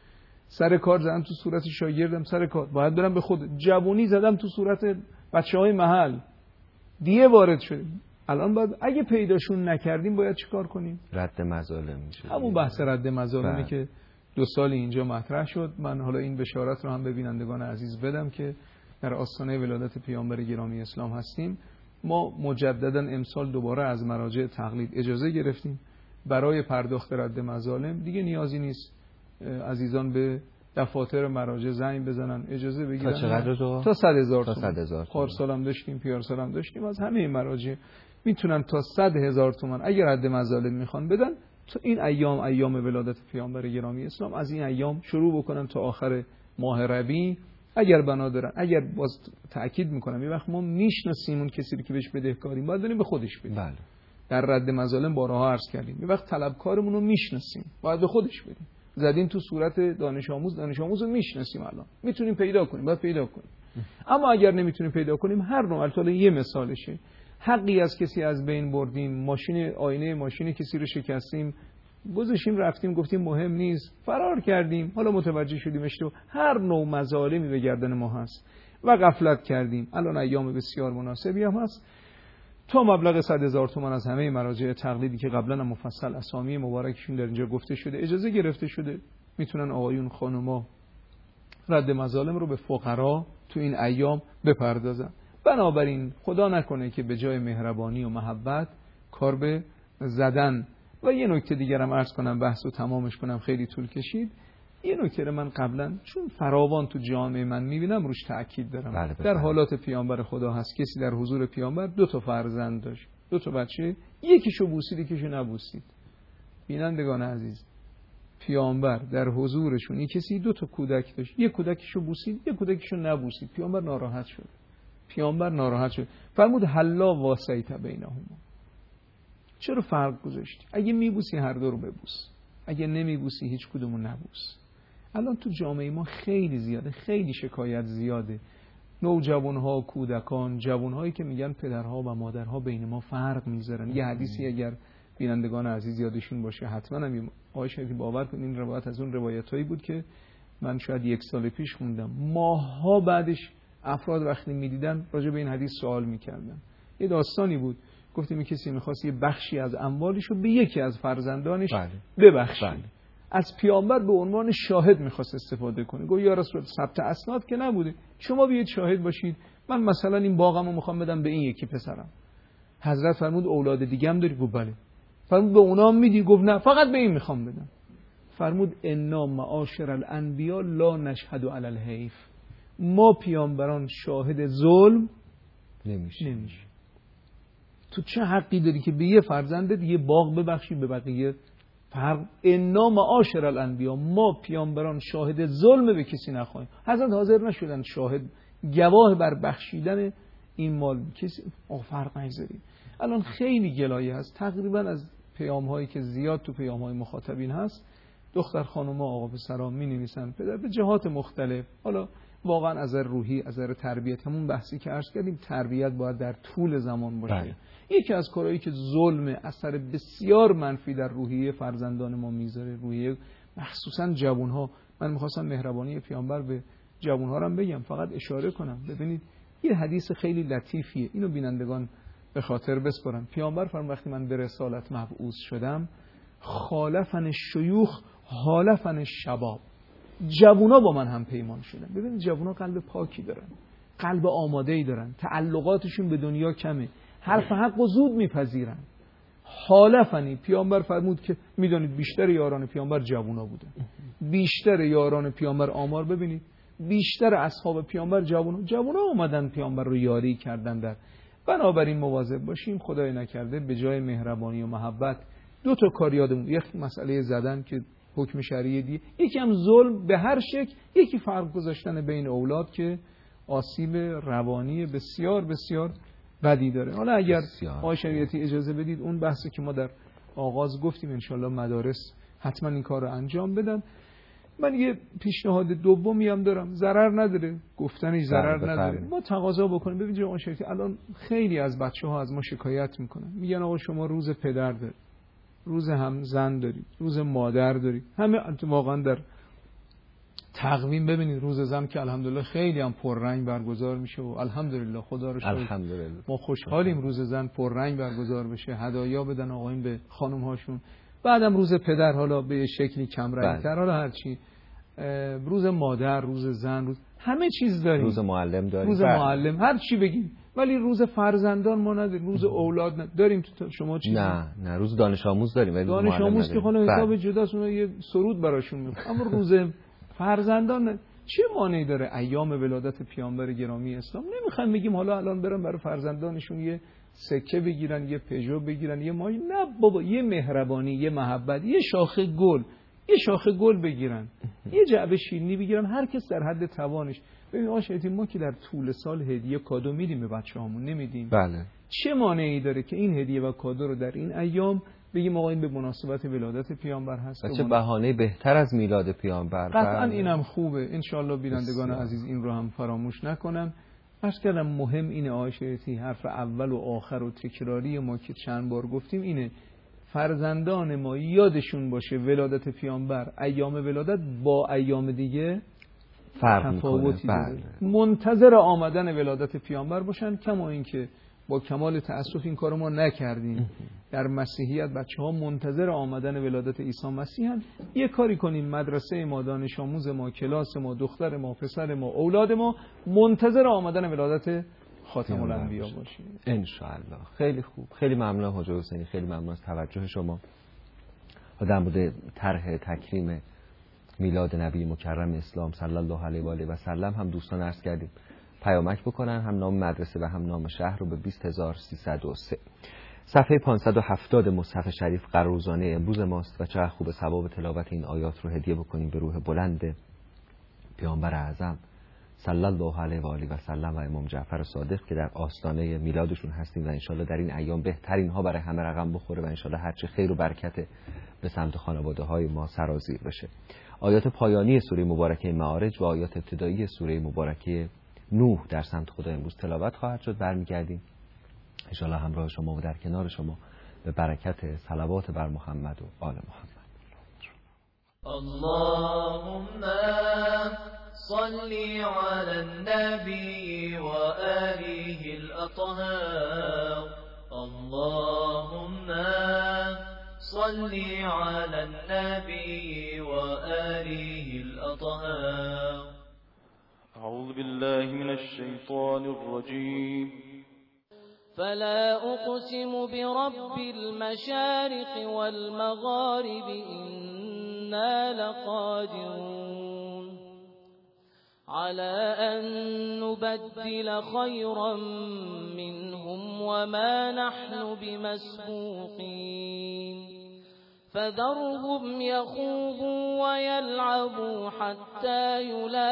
[SPEAKER 3] سر کار زدم تو صورت شاگردم سر کار، باید برم به خود. جوونی زدم تو صورت بچهای محل، دیه وارد شده. الان باید اگه پیداشون نکردیم باید چیکار کنیم؟
[SPEAKER 2] رد مظالم میشه.
[SPEAKER 3] همون بحث رد مظالمی که دو سال اینجا مطرح شد. من حالا این بشارت رو هم به بینندگان عزیز بدم که در آستانه ولادت پیامبر گرامی اسلام هستیم. ما مجددا امسال دوباره از مراجع تقلید اجازه گرفتیم برای پرداخت رد مظالم. دیگه نیازی نیست عزیزان به دفاتر مراجع زنگ بزنن اجازه بگیرن.
[SPEAKER 2] تا چقدر رو؟
[SPEAKER 3] تا صد هزار
[SPEAKER 2] تا صد هزار.
[SPEAKER 3] پارسال هم داشتیم، پیارسال هم داشتیم. از همه مراجع میتونن تا صد هزار تومان اگر رد مظالم میخوان بدن، تا این ایام ایام ولادت پیامبر گرامی اسلام، از این ایام شروع بکنن تا آخر ماه ربیع اگر بنا دارن. اگر باز تأکید میکنم یه وقت ما میشناسیم اون کسی رو که بهش بدهکاریم، باید بریم به خودش بدیم.
[SPEAKER 2] بله.
[SPEAKER 3] در رد مظالم بارها عرض کردیم یه وقت طلبکارمون رو میشناسیم، باید به خودش بدیم. زدیم تو صورت دانش آموز، دانش آموز رو میشناسیم، الان میتونیم پیدا کنیم، باید پیدا کنیم. اما اگر نمیتونیم پیدا کنیم، هر نوع البته یه مثالشه، حقی از کسی از بین بردیم، ماشین آینه ماشین کسی رو شکستیم، گذاشیم رفتیم گفتیم مهم نیست، فرار کردیم، حالا متوجه شدیم اشتباه، هر نوع مظالمی به گردن ما هست و غفلت کردیم. الان ایام بسیار مناسبی هم هست. تا مبلغ صد هزار تومان از همه مراجع تقلیدی که قبلا هم مفصل اسامی مبارکشون در اینجا گفته شده اجازه گرفته شده، میتونن آقایون خانوما رد مظالم رو به فقرا تو این ایام بپردازن. بنابراین خدا نکنه که به جای مهربانی و محبت کار به زدن. و یه نکته دیگر هم عرض کنم، بحث رو تمامش کنم، خیلی طول کشید. یه نکته رو من قبلا چون فراوان تو جامعه من میبینم روش تأکید دارم.
[SPEAKER 2] بله
[SPEAKER 3] در حالات پیامبر خدا هست کسی در حضور پیامبر دو تا فرزند داشت، دو تا بچه، یکیشو بوسید یکیشو نبوسید. بینندگان عزیز، پیامبر در حضورشون یک کسی دو تا کودک داشت، یک کودکشو بوسید یک کودکشو نبوسید. پیامبر ناراحت شد. پیامبر ناراحت شد. فرمود حلا واسیت بینهما. چرا فرق گذاشتی؟ اگه میبوسی هر دو رو ببوس، اگه نمیبوسی هیچ کدومو نبوس. الان تو جامعه ما خیلی زیاده، خیلی شکایت زیاده. نوجوانها، کودکان، جوانهایی که میگن پدرها و مادرها بین ما فرق میذارن. یه حدیثی اگر بینندگان عزیز یادشون باشه حتما هم آقای شریفی باور کنین، این روایت از اون روایتایی بود که من شاید یک سال پیش خوندم. ماها بعدش افراد وقتی میدیدن راجع به این حدیث سوال میکردن. یه داستانی بود، گفتیم کسی میخواست یه بخشی از اموالش رو به یکی از فرزندانش
[SPEAKER 2] بله.
[SPEAKER 3] ببخشه.
[SPEAKER 2] بله.
[SPEAKER 3] از پیامبر به عنوان شاهد میخواست استفاده کنه. گفت یا رسول الله ثبت اسناد که نبوده، شما بیاید شاهد باشید، من مثلا این باغمو میخوام بدم به این یکی پسرم. حضرت فرمود اولاد دیگه هم داری؟ گفت بله. فرمود به اونا هم میدی؟ گفت نه، فقط به این میخوام بدم. فرمود انا معاشر الانبیا لا نشهد علی الحیف. ما پیامبران شاهد ظلم
[SPEAKER 2] نمیشه.
[SPEAKER 3] نمیشه. تو چه حقی داری که به یه فرزندت یه باغ ببخشی به بقیه؟ فرق. انا معاشر الانبیا، ما پیامبران شاهد ظلم به کسی نخواهیم. حضرت حاضر نشدن شاهد گواه بر بخشیدن این مال کسی. آه فرق نگذاریم. الان خیلی گلایه هست، تقریبا از پیام هایی که زیاد تو پیام های مخاطبین هست، دختر خانم ها، آقا پسرا می نویسن پدر به جهات مختلف. حالا واقعا از نظر روحی، از نظر تربیت، همون بحثی که عرض کردیم تربیت باید در طول زمان باشه. بله. یکی از کارهایی که ظلم اثر بسیار منفی در روحیه فرزندان ما میذاره، روحیه مخصوصا جوانها. من میخواستم مهربانی پیامبر به جوانها رو بگم، فقط اشاره کنم. ببینید یه حدیث خیلی لطیفیه، اینو بینندگان به خاطر بسپارن. پیامبر فرمود وقتی من به رسالت مبعوث شدم، خالفن شیوخ حالفن شباب، جوونا با من هم پیمان شدن. ببینید جوونا قلب پاکی دارن، قلب آماده‌ای دارن، تعلقاتشون به دنیا کمه، حرف حق و زود میپذیرن. حالفنی پیامبر فرمود که میدونید بیشتر یاران پیامبر جوونا بودن، بیشتر یاران پیامبر آمار ببینید، بیشتر اصحاب پیامبر جوونا جوونا اومدن پیامبر رو یاری کردن. در بنابراین مواظب باشیم خدای نکرده به جای مهربانی و محبت دو تا کار یادمون، یک مسئله زدن که حکم شرعی دیگه، یکی هم ظلم به هر شکل، یکی فرق گذاشتن بین اولاد که آسیب روانی بسیار بسیار بدی داره. حالا اگر آقای شریعتی اجازه بدید اون بحثی که ما در آغاز گفتیم انشالله مدارس حتما این کار رو انجام بدن. من یه پیشنهاد دومی هم دارم، ضرر نداره گفتنش، ضرر نداره. ما تقاضا بکنیم. ببینید آقای شریعتی الان خیلی از بچه‌ها از ما شکایت میکنن، میگن آقا شما روز پدر دارید، روز هم زن دارید، روز مادر دارید. همه واقعا در تقویم ببینید روز زن که الحمدلله خیلی هم پررنگ برگزار میشه و الحمدلله خدا رو شکر ما خوشحالیم روز زن پررنگ برگزار بشه، هدایا بدن آقایون به خانم هاشون. بعدم روز پدر حالا به شکلی کم رنگ‌تر، حالا هر چی، روز مادر، روز زن، روز همه چیز داریم،
[SPEAKER 2] روز معلم داریم،
[SPEAKER 3] روز معلم، هر چی بگیم، ولی روز فرزندان ما نداریم، روز اولاد نداریم. داریم تو شما چیزی؟
[SPEAKER 2] نه نه روز دانش آموز داریم ولی
[SPEAKER 3] دانش آموز که حالا حساب جداست، اون یه سرود براشون میخونم، اما روز فرزندان چه مانعی داره؟ ایام ولادت پیامبر گرامی اسلام نمیخوایم بگیم حالا الان برن برای فرزندانشون یه سکه بگیرن، یه پژو بگیرن، یه ماشین. نه بابا، یه مهربانی، یه محبت، یه شاخه گل، یه شاخه گل بگیرن، یه جعبه شیرینی بگیرن، هر کس در حد توانش. ببین آشیتی ما که در طول سال هدیه کادو میدیم به بچه‌هامون، نمیدیم؟
[SPEAKER 2] بله.
[SPEAKER 3] چه مانعی داره که این هدیه و کادو رو در این ایام بگیم آقا این به مناسبت ولادت پیامبر هست؟
[SPEAKER 2] چه بهانه بهتر از میلاد پیامبر.
[SPEAKER 3] قطعا اینم خوبه، ان شاء الله بینندگان عزیز این رو هم فراموش نکنن. عرض کردم مهم اینه آیشتی، حرف اول و آخر و تکراری ما که چند بار گفتیم اینه، فرزندان ما یادشون باشه ولادت پیامبر، ایام ولادت با ایام دیگه تفاوتی داره. منتظر آمدن ولادت پیامبر باشن، کما اینکه با کمال تأسف این کارو ما نکردیم. در مسیحیت بچه‌ها منتظر آمدن ولادت عیسی مسیح هستند. یه کاری کنیم مدرسه ما، دانش آموز ما، کلاس ما، دختر ما، پسر ما، اولاد ما منتظر آمدن ولادت خاتم الانبیا باشه
[SPEAKER 2] ان شاء الله. خیلی خوب، خیلی ممنون حاج حسینی، خیلی ممنون از توجه شما. در مورد طرح تکریم میلاد نبی مکرم اسلام صلی الله علیه و آله و سلم هم دوستان عرض کردیم پیامک بکنن، هم نام مدرسه و هم نام شهر رو به بیست هزار و سیصد و سه. صفحه پانصد و هفتاد مصحف شریف قرارگزاری امروز ماست و چقدر خوب ثواب تلاوت این آیات رو هدیه بکنیم به روح بلند پیامبر اعظم صلی الله علیه و آله و سلم و امام جعفر صادق که در آستانه میلادشون هستیم و انشالله در این ایام بهترین ها برای همه رقم بخوره و انشالله هرچه خیر و برکت به سمت خانواده های ما سرازیر بشه. آیات پایانی سوره مبارکه معارج و آیات ابتدایی سوره مبارکه نوح در سمت خدا امروز تلاوت خواهد شد. برمیگردیم انشالله همراه شما و در کنار شما به برکت صلوات بر محمد و آل محمد.
[SPEAKER 4] اللهم صل على النبي وآله الأطهار. اللهم صل على النبي وآله الأطهار.
[SPEAKER 5] أعوذ بالله من الشيطان الرجيم.
[SPEAKER 6] فلا أقسم برب المشارق والمغارب إنا لقادرون على أن نبدل خيرا منهم وما نحن بمسبوقين فذرهم يخوضوا ويلعبوا حتى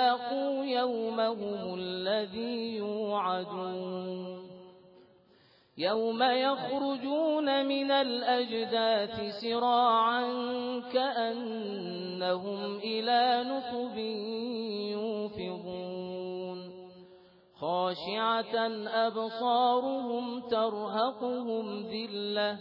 [SPEAKER 6] يلاقوا يومهم الذي يوعدون يوم يخرجون من الأجداث سراعا كأنهم إلى نصب يوفضون خاشعة أبصارهم ترهقهم ذلة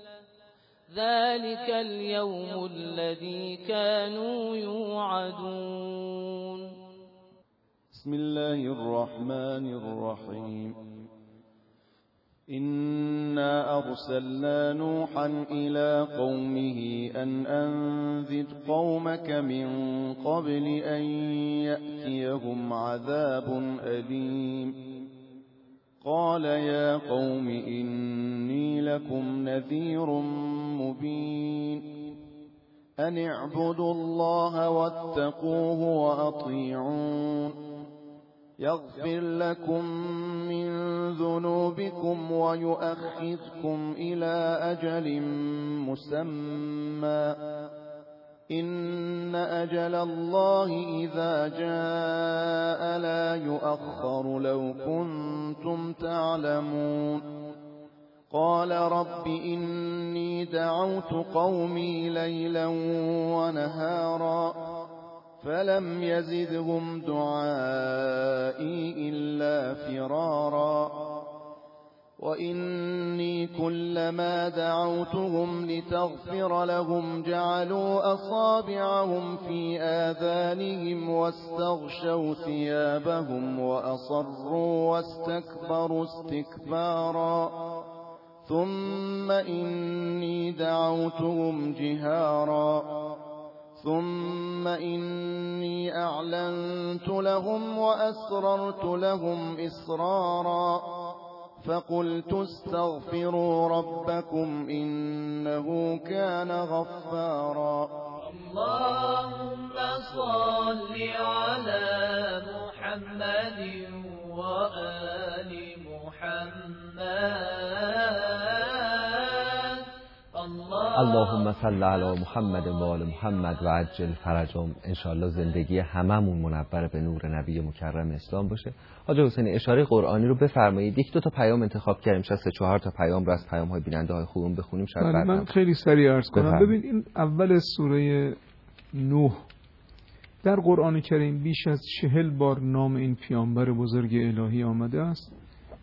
[SPEAKER 6] ذلك اليوم الذي كانوا يوعدون.
[SPEAKER 5] بسم الله الرحمن الرحيم. إنا أرسلنا نوحا إلى قومه أن أنذر قومك من قبل أن يأتيهم عذاب أليم. قال يا قوم إني لكم نذير مبين. أن اعبدوا الله واتقوه وأطيعون. يغفر لكم من ذنوبكم ويؤخركم إلى أجل مسمى. إن أجل الله إذا جاء لا يؤخر لو كنتم تعلمون. قال رب إني دعوت قومي ليلا ونهارا فلم يزدهم دعائي إلا فرارا. وإني كلما دعوتهم لتغفر لهم جعلوا أصابعهم في آذانهم واستغشوا ثيابهم وأصروا واستكبروا استكبارا. ثم إني دعوتهم جهارا ثم إني أعلنت لهم وأسررت لهم إسرارا. فقلت استغفروا ربكم إنه كان غفارا.
[SPEAKER 4] اللهم صل على محمد وآل محمد.
[SPEAKER 2] اللهم صل علی محمد و آل محمد و عجل فرجهم. انشاءالله زندگی هممون منور به نور نبی مکرم اسلام باشه. حاج حسینی اشاره قرآنی رو بفرمایید. یک دو تا پیام انتخاب کردیم، شاید سه چهار تا پیام رو از پیام های بیننده های خوبم بخونیم. شاید بعد
[SPEAKER 3] من خیلی سریع عرض کنم. ببین این اول سوره نوح در قرآن کریم بیش از چهل بار نام این پیامبر بزرگ الهی آمده است.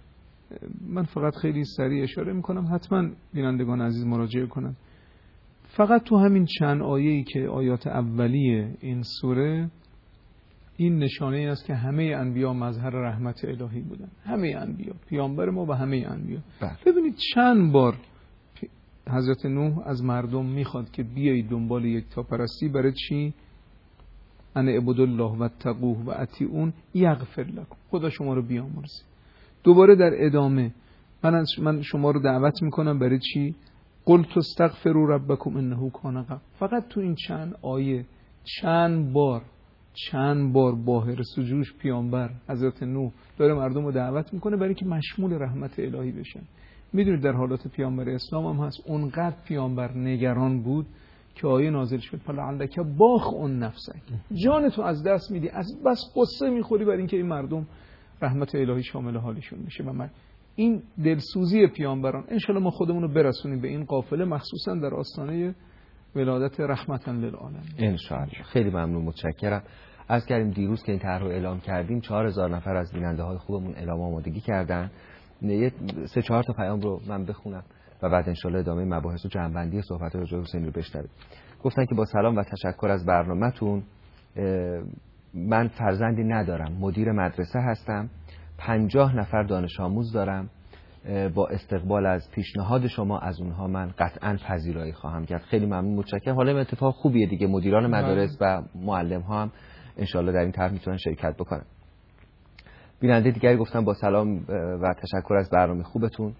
[SPEAKER 3] من فقط خیلی سریع اشاره میکنم، حتما بینندگان عزیز مراجعه کنند. فقط تو همین چند آیه‌ای که آیات اولیه این سوره، این نشانه این است که همه انبیا مظهر رحمت الهی بودن. همه انبیا، پیامبر ما و همه انبیا. ببینید چند بار حضرت نوح از مردم میخواد که بیایید دنبال یکتاپرستی. برای چی؟ ان اعبدوا الله واتقوه و اطیعون یغفر لكم. خدا شما رو بیامرزه. دوباره در ادامه من من شما رو دعوت میکنم برای چی؟ قلت استغفروا ربکم انه کان غفارا. فقط تو این چند آیه چند بار چند بار باهر سجوش پیامبر حضرت نوح داره مردم رو دعوت میکنه برای که مشمول رحمت الهی بشن. میدونید در حالات پیامبر اسلام هم هست، اونقدر پیامبر نگران بود که آیه نازل شد فلعلک باخ اون نفسک، جان تو از دست میدی، از بس قصه میخوری برای اینکه این مردم رحمت الهی شامل حالشون میشه. و من این دلسوزی پیامبران انشالله ما خودمون رو برسونیم به این قافله، مخصوصا در آستانه ولادت رحمتا للعالمین
[SPEAKER 2] انشالله. خیلی ممنون، متشکرم. از کردیم دیروز که این طرح رو اعلام کردیم چهار هزار نفر از بیننده های خوبمون اعلام آمادگی کردن. یه سه چهار تا پیام رو من بخونم و بعد انشالله ادامه مباحث و جنبندی صحبت حاج حسینی رو بشنویم. گفتن که با سلام و تشکر از برنامه‌تون، من فرزندی ندارم، مدیر مدرسه هستم، پنجاه نفر دانش آموز دارم. با استقبال از پیشنهاد شما از اونها من قطعاً پذیرایی خواهم کرد. خیلی ممنون، متشکرم. حالا این اتفاق خوبیه دیگه، مدیران مدارس و معلم ها هم انشالله در این طرح میتونن شرکت بکنن. بیننده دیگری گفتم با سلام و تشکر از برنامه خوبتون،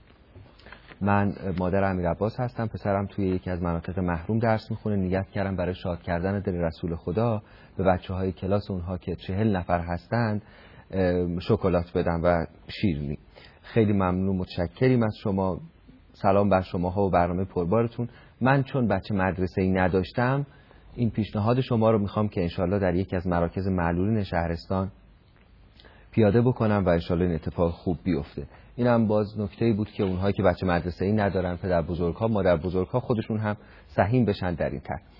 [SPEAKER 2] من مادر امیرعباس هستم، پسرم توی یکی از مناطق محروم درس میخونه، نیت کردم برای شاد کردن دل رسول خدا به بچه‌های کلاس اونها که چهل نفر هستند شکلات بدم و شیرینی. خیلی ممنون، متشکریم از شما. سلام بر شماها و برنامه پربارتون. من چون بچه مدرسه‌ای نداشتم این پیشنهاد شما رو میخوام که انشالله در یکی از مراکز معلولین شهرستان پیاده بکنم و انشالله این اتفاق خوب بیفته. این هم باز نکته‌ای بود که اونهایی که بچه مدرسه‌ای ندارن، پدر بزرگ‌ها، مادر بزرگ‌ها خودشون هم سهیم بشن در این طرح.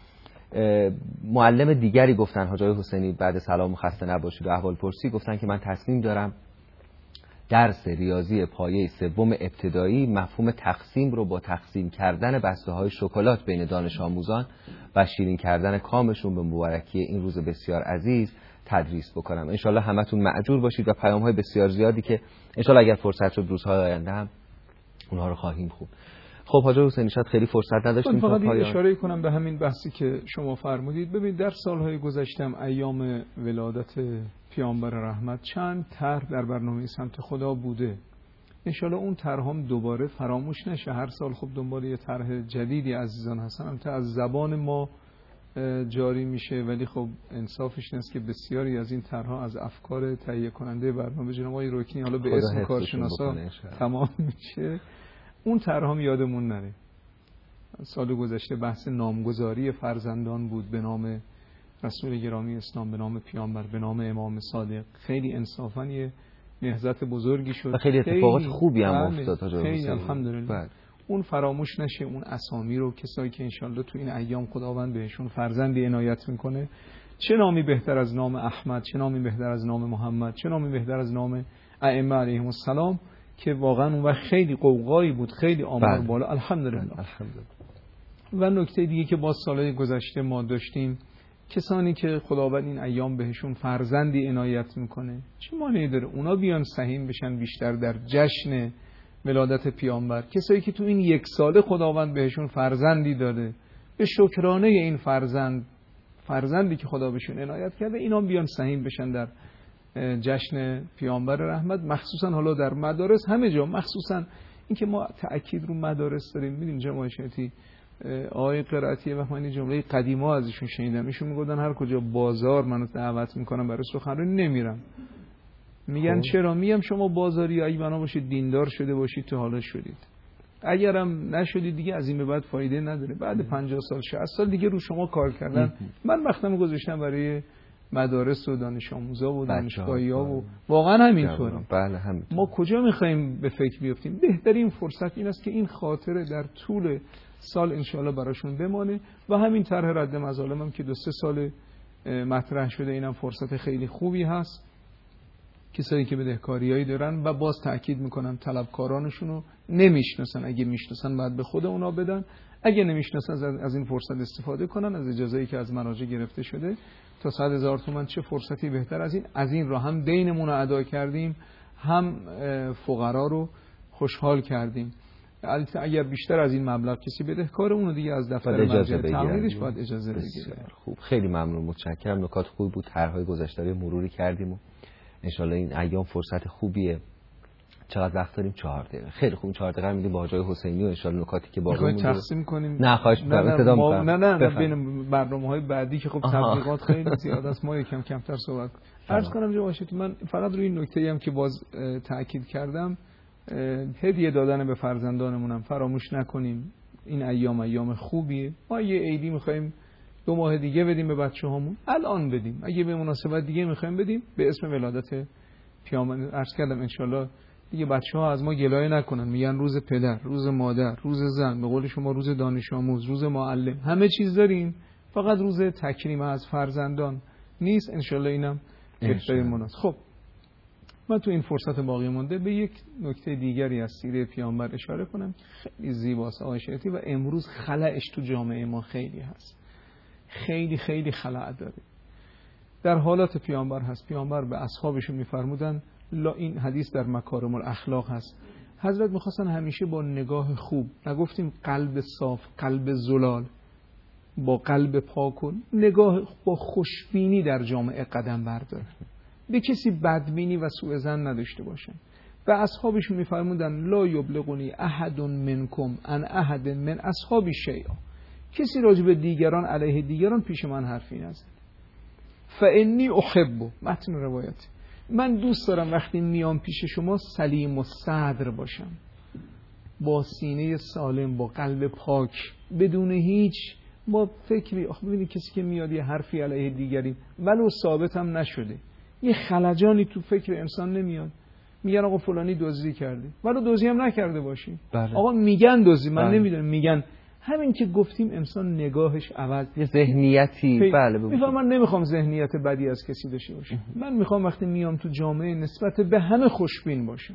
[SPEAKER 2] معلم دیگری گفتن، حاج آقای حسینی، بعد سلام و خسته نباشید و احوال پرسی، گفتن که من تصمیم دارم درس ریاضی پایه سوم ابتدایی مفهوم تقسیم رو با تقسیم کردن بسته‌های شکلات بین دانش آموزان و شیرین کردن کامشون به مبارکی این روز بسیار عزیز تدریس بکنم. انشالله همتون مأجور باشید و پیام‌های بسیار زیادی که انشالله اگر فرصت شد روزهای آینده هم اونها رو خواهیم خوند. خب حاج حسینی شاید خیلی فرصت نداشتیم
[SPEAKER 3] تا پایان. اشاره کنم به همین بحثی که شما فرمودید. ببین در سالهای گذشتم ایام ولادت پیامبر رحمت چند طرح در برنامه سمت خدا بوده. انشالله اون طرح هم دوباره فراموش نشه. هر سال خب دنبال یه طرح جدیدی عزیزان هستن. البته از زبان ما جاری میشه، ولی خب انصافش اینه که بسیاری از این طرح‌ها از افکار تهیه کننده برنامه جناب آقای رکنی حالا به اسم کارشناسا تمام میشه. اون طرح‌ها یادمون نره. سال گذشته بحث نامگذاری فرزندان بود به نام رسول گرامی اسلام، به نام پیامبر، به نام امام صادق. خیلی انصافاً یه نهضت بزرگی شد.
[SPEAKER 2] خیلی اتفاقات خوبی هم افتاد.
[SPEAKER 3] خیلی الحمدلله. اون فراموش نشه، اون اسامی رو کسایی که انشالله تو این ایام خداوند بهشون فرزندی عنایت میکنه، چه نامی بهتر از نام احمد، چه نامی بهتر از نام محمد، چه نامی بهتر از نام ائمه علیهم السلام که واقعا اون وقت خیلی قوقایی بود، خیلی آمار بالا. الحمدلله.
[SPEAKER 2] الحمدلله.
[SPEAKER 3] و نکته دیگه که با سالهای گذشته ما داشتیم، کسانی که خداوند این ایام بهشون فرزندی عنایت میکنه، چه مانعی داره اونا بیان سهیم بشن بیشتر در جشن ولادت پیامبر؟ کسایی که تو این یک ساله خداوند بهشون فرزندی داده، به شکرانه این فرزند فرزندی که خدا بهشون عنایت کرده، اینا بیان سهیم بشن در جشن پیامبر رحمت. مخصوصا حالا در مدارس، همه جا، مخصوصا اینکه ما تأکید رو مدارس داریم. میدونید جماعت شیعتی آقای قرائتی بهمنی جمله قدیما ازشون شنیدم، ایشون میگفتن هر کجا بازار منو دعوت میکنن برای سخنرانی نمیرم. میگن چرا؟ میگم شما بازاری اگه بنا باشید دیندار شده باشید تو حالا شدید، اگرم نشدید دیگه از این به بعد فایده نداره. بعد پنجاه سال شصت سال دیگه رو شما کار کردن. من وقتم گذاشتم برای مدارس و دانش آموزا و دانشگاهی‌ها و واقعا همینطوره.
[SPEAKER 2] بله همینطور.
[SPEAKER 3] ما کجا میخوایم به فکر بیفتیم؟ بهترین فرصت این است که این خاطره در طول سال انشاءالله براشون بمانه و همین طرح رد مظالم هم که دو سه سال مطرح شده، اینم فرصت خیلی خوبی هست. کسایی که بدهکاریایی دارن و باز تأکید میکنم طلبکارانشون رو نمیشناسن، اگه میشناسن باید به خود اونا بدن، اگه نمیشناسن از این فرصت استفاده کنن، از اجازه‌ای که از مراجع گرفته شده تا صد هزار تومان. چه فرصتی بهتر از این؟ از این راه هم دینمون رو ادا کردیم، هم فقرا رو خوشحال کردیم. البته اگر بیشتر از این مبلغ کسی بدهکار، اونو دیگه از دفتر مرجع تعمیرش باید اجازه بگیره.
[SPEAKER 2] خوب، خیلی ممنون، متشکرم. نکات خوبی بود، طرح‌های گذشته رو مروری کردیم و انشالله این ایام فرصت خوبیه. چقدر وقت داریم؟ چهار دقیقه. خیلی خوب، چهار دقیقه میدیم با حاج حسینی و انشالله نکاتی که باقی مونده
[SPEAKER 3] تقسیم کنیم.
[SPEAKER 2] نه خواهش می‌کنم، ابتدا می‌کنم.
[SPEAKER 3] نه نه نه بین برنامه‌های بعدی که خب تبلیغات خیلی زیاد است، ما یکم کمتر صحبت کنیم. عرض کنم جواشت، من فقط روی این نکته‌ای هم که باز تاکید کردم، هدیه دادن به فرزندانمونم فراموش نکنیم. این ایام ایام خوبیه. ما یه عیدی می‌خوایم دو ماه دیگه بدیم به بچه‌هامون، الان بدیم. اگه به مناسبت دیگه می‌خوایم بدیم به اسم ولادت پیامبر. عرض کردم انشالله دیگه بچه‌ها از ما گلایه نکنن، میگن روز پدر، روز مادر، روز زن، به قول شما روز دانش آموز، روز معلم، همه چیز داریم، فقط روز تکریم از فرزندان نیست. انشالله اینم بهترین مناسب. خب من تو این فرصت باقی مونده به یک نکته دیگری از سیره پیامبر اشاره کنم، خیلی زیباست آقای شیعتی و امروز خلأش تو جامعه ما خیلی هست، خیلی خیلی خلأ داره. در حالات پیامبر هست، پیامبر به اصحابشون میفرمودن، لا، این حدیث در مکارم الاخلاق هست، حضرت میخواستن همیشه با نگاه خوب، نگفتیم قلب صاف، قلب زلال، با قلب پاک و نگاه با خوشبینی در جامعه قدم بردارن، به کسی بدبینی و سوء ظن نداشته باشن. و اصحابشون میفرمودن لا یبلغنی احد منکم ان احد من اصحابی شیئا، کسی راجع به دیگران علیه دیگران پیش من حرفی نزد. فانی احب، متن روایت، من دوست دارم وقتی میام پیش شما سلیم و صدر باشم، با سینه سالم، با قلب پاک، بدون هیچ با فکری. آخه ببینید کسی که میاد یه حرفی علیه دیگری ولو ثابت هم نشده یه خلجانی تو فکر انسان نمیاد. میگن آقا فلانی دزدی کرده، ولی دزدی هم نکرده باشی.
[SPEAKER 2] بله.
[SPEAKER 3] آقا میگن دزدی، من
[SPEAKER 2] بله.
[SPEAKER 3] نمیدونم، میگن. همین که گفتیم انسان نگاهش عوض،
[SPEAKER 2] یه ذهنیتی
[SPEAKER 3] پی...
[SPEAKER 2] بله
[SPEAKER 3] میفهم. من نمیخوام ذهنیت بدی از کسی داشته باشم. من میخوام وقتی میام تو جامعه نسبت به همه خوشبین باشم.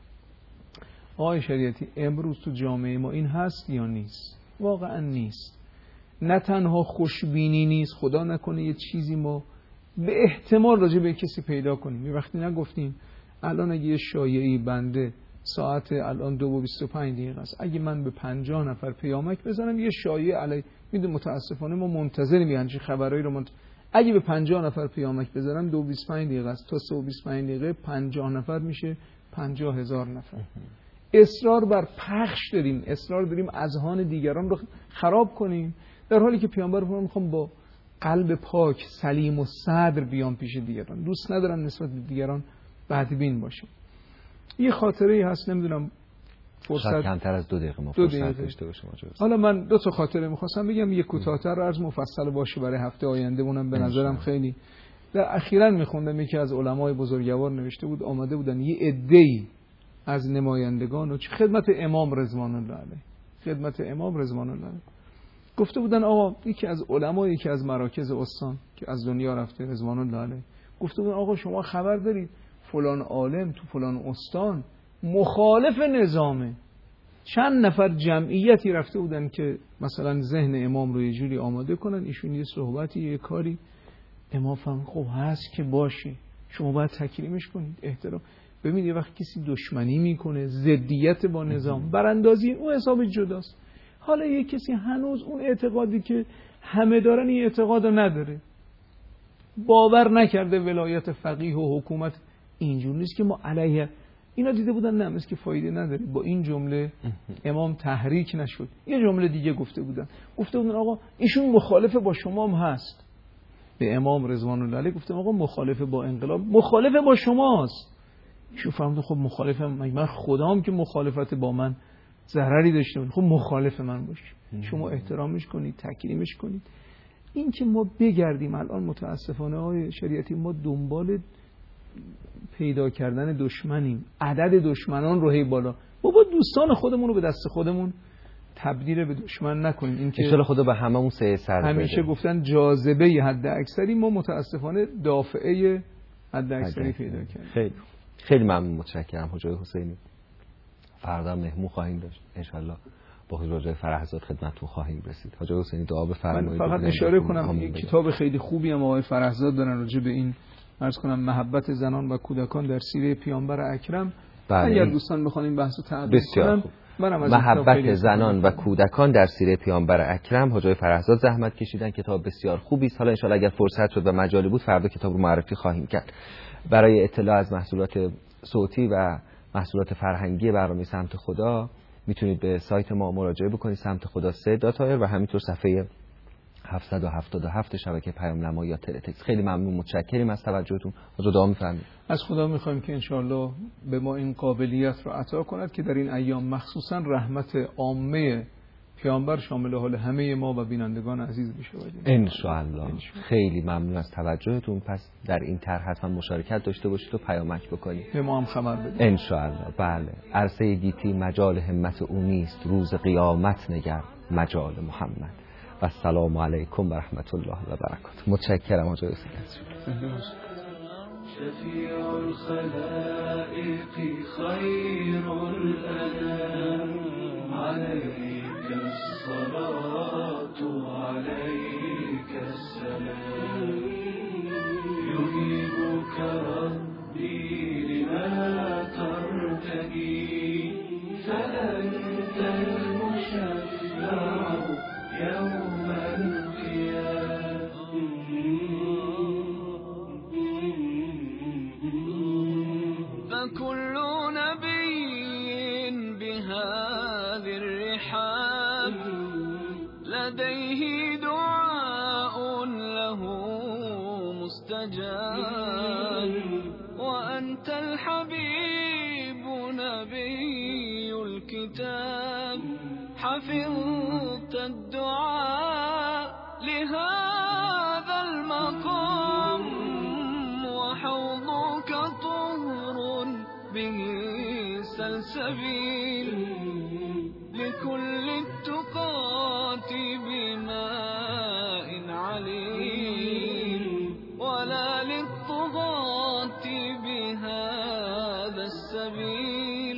[SPEAKER 3] آقای شریعتی امروز تو جامعه ما این هست یا نیست؟ واقعا نیست. نه تنها خوشبینی نیست، خدا نکنه یه چیزی ما به احتمال راجع به کسی پیدا کنیم. یه وقتی نگفتیم الان اگه یه شایعی بنده ساعت الان دو و بیست و پنج دقیقه است، اگه من به پنجاه نفر پیامک بزنم یه شایعه علی، میدونم متاسفانه ما منتظریم یه همچین خبرایی رو منت... اگه به پنجاه نفر پیامک بزنم دو و بیست و پنج دقیقه است تا سه و بیست و پنج دقیقه پنجاه نفر میشه پنجاه هزار نفر. اصرار بر پخش داریم، اصرار داریم اذهان دیگران رو خراب کنیم، در حالی که پیامبر فرمود میخوام با قلب پاک سلیم و صدر بیام پیش دیگران. دوست ندارم نسبت به دیگران بدبین باشم. یه خاطره هست، نمیدونم فرصت
[SPEAKER 2] کمتر از دو دقیقه ما
[SPEAKER 3] دو
[SPEAKER 2] فرصت
[SPEAKER 3] دقیقه.
[SPEAKER 2] داشته باشیم.
[SPEAKER 3] حالا من دو تا خاطره میخواستم بگم، یه کوتاه‌تر عرض مفصل باشه برای هفته آینده مونم به نظرم خیلی. در اخیراً میخوندم یکی از علمای بزرگوار نوشته بود، آمده بودن یه عده‌ای از نمایندگان و خدمت امام رضوان الله علیه، خدمت امام رضوان الله علیه، گفته بودن آقا یکی از علمایی که از مراکز استان که از دنیا رفته رضوان الله علیه، گفته بودن آقا شما خبر دارید فلان عالم تو فلان استان مخالف نظامه. چند نفر جمعیتی رفته بودن که مثلا ذهن امام رو یه جوری آماده کنن، ایشون یه صحبتی یه کاری، امام فهم خب هست که باشه، شما باید تکریمش کنید، احترام. ببینید یه وقت کسی دشمنی میکنه، ضدیت با نظام، براندازی، اون حساب جداست. حالا یه کسی هنوز اون اعتقادی که همه دارن این اعتقاد رو نداره، باور نکرده ولایت فقیه و حکومت، اینجور نیست که ما علیه اینا دیده بودن، نه مثل که فایده نداره. با این جمله امام تحریک نشد. یه جمله دیگه گفته بودن، گفته بودن آقا ایشون مخالف با شما هم هست. به امام رضوان الله علیه گفتم آقا مخالف با انقلاب، مخالف با شماست. ایشون فهمید خب مخالف من خدام که مخالفت با من ضرری داشته باشه، خب مخالف من باشه، شما احترامش کنید، تکریمش کنید. این که ما بگردیم الان متاسفانه های شریعتی ما دنبال پیدا کردن دشمنیم، عدد دشمنان رو هی بالا، ما با دوستان خودمون رو به دست خودمون تبدیل به دشمن نکنیم. این که
[SPEAKER 2] ان خدا به هممون سه سر
[SPEAKER 3] همیشه بده. گفتن جاذبه حد اکثری، ما متاسفانه دافعه حد اکثری پیدا کردیم.
[SPEAKER 2] خیلی خیلی ممنون، متشکرم حجای حسینی. فردا مهمون خواهیم داشت ان شاء الله، با حضور فرهزاد خدمتتون خواهیم رسید. حاج حسینی دعا بفرمایید.
[SPEAKER 3] فقط اشاره کنم این کتاب خیلی خوبی هم آقای فرهزاد دارن راجع به این عرض کنم محبت زنان و کودکان در سیره پیامبر اکرم. بله. اگر دوستان بخوان این بحثو تعریف کنن، منم از
[SPEAKER 2] محبت زنان و کودکان در سیره پیامبر اکرم، حجای فرهزاد زحمت کشیدن، کتاب بسیار خوبی است. حالا ان شاء الله اگر فرصت شد و مجالی بود فردا کتاب رو معرفی خواهیم کرد. برای اطلاع از محصولات صوتی و محصولات فرهنگی برنامه سمت خدا میتونید به سایت ما مراجعه بکنید، سمت خدا سه دات آی آر، و همینطور صفحه هفتصد و هفتاد و هفت شبکه پیام نما یا تلتکس. خیلی ممنون، متشکریم از توجهتون. حضور دعا می‌فرمایید.
[SPEAKER 3] از خدا می‌خوایم که انشاءالله به ما این قابلیت رو عطا کند که در این ایام مخصوصا رحمت عامه پیامبر شامل حال همه ما و بینندگان عزیز بشه.
[SPEAKER 2] ان شاء الله. خیلی ممنون از توجهتون. پس در این طرح حتما مشارکت داشته باشید و پیامک بکنید.
[SPEAKER 3] به ما هم خبر بدید.
[SPEAKER 2] ان شاء الله. بله. عرصه گیتی مجال همت او نیست، روز قیامت نگر مجال محمد. و السلام علیکم و رحمت الله و برکاته. متشکرم حاج حسین.
[SPEAKER 4] شفيع الخلائق خير الأنام عليك الصلاة عليك السلام يهيبك ربي لما ترتدي فأنت المشفع يوم القيامة فكل نبي بهذه الرحاب لديه دعاء له مستجاب وأنت الحبيب نبي الكتاب حفظت الدعاء لهذا المقام وحوض وجهك طهر به سلسبيل لكل التقات بماء عليل ولا للطغاة بهذا السبيل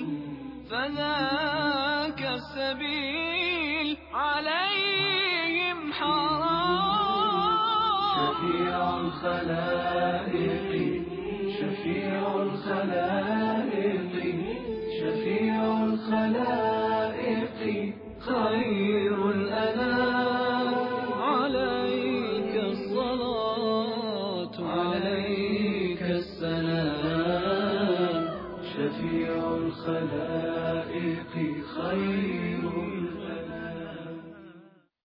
[SPEAKER 4] فذاك السبيل عليهم حرام.
[SPEAKER 7] شفيع الخلائق شفيع الخلائق شفيع الخلائق خير الأنام
[SPEAKER 4] عليك الصلاة عليك السلام
[SPEAKER 7] شفيع الخلائق خير الأنام.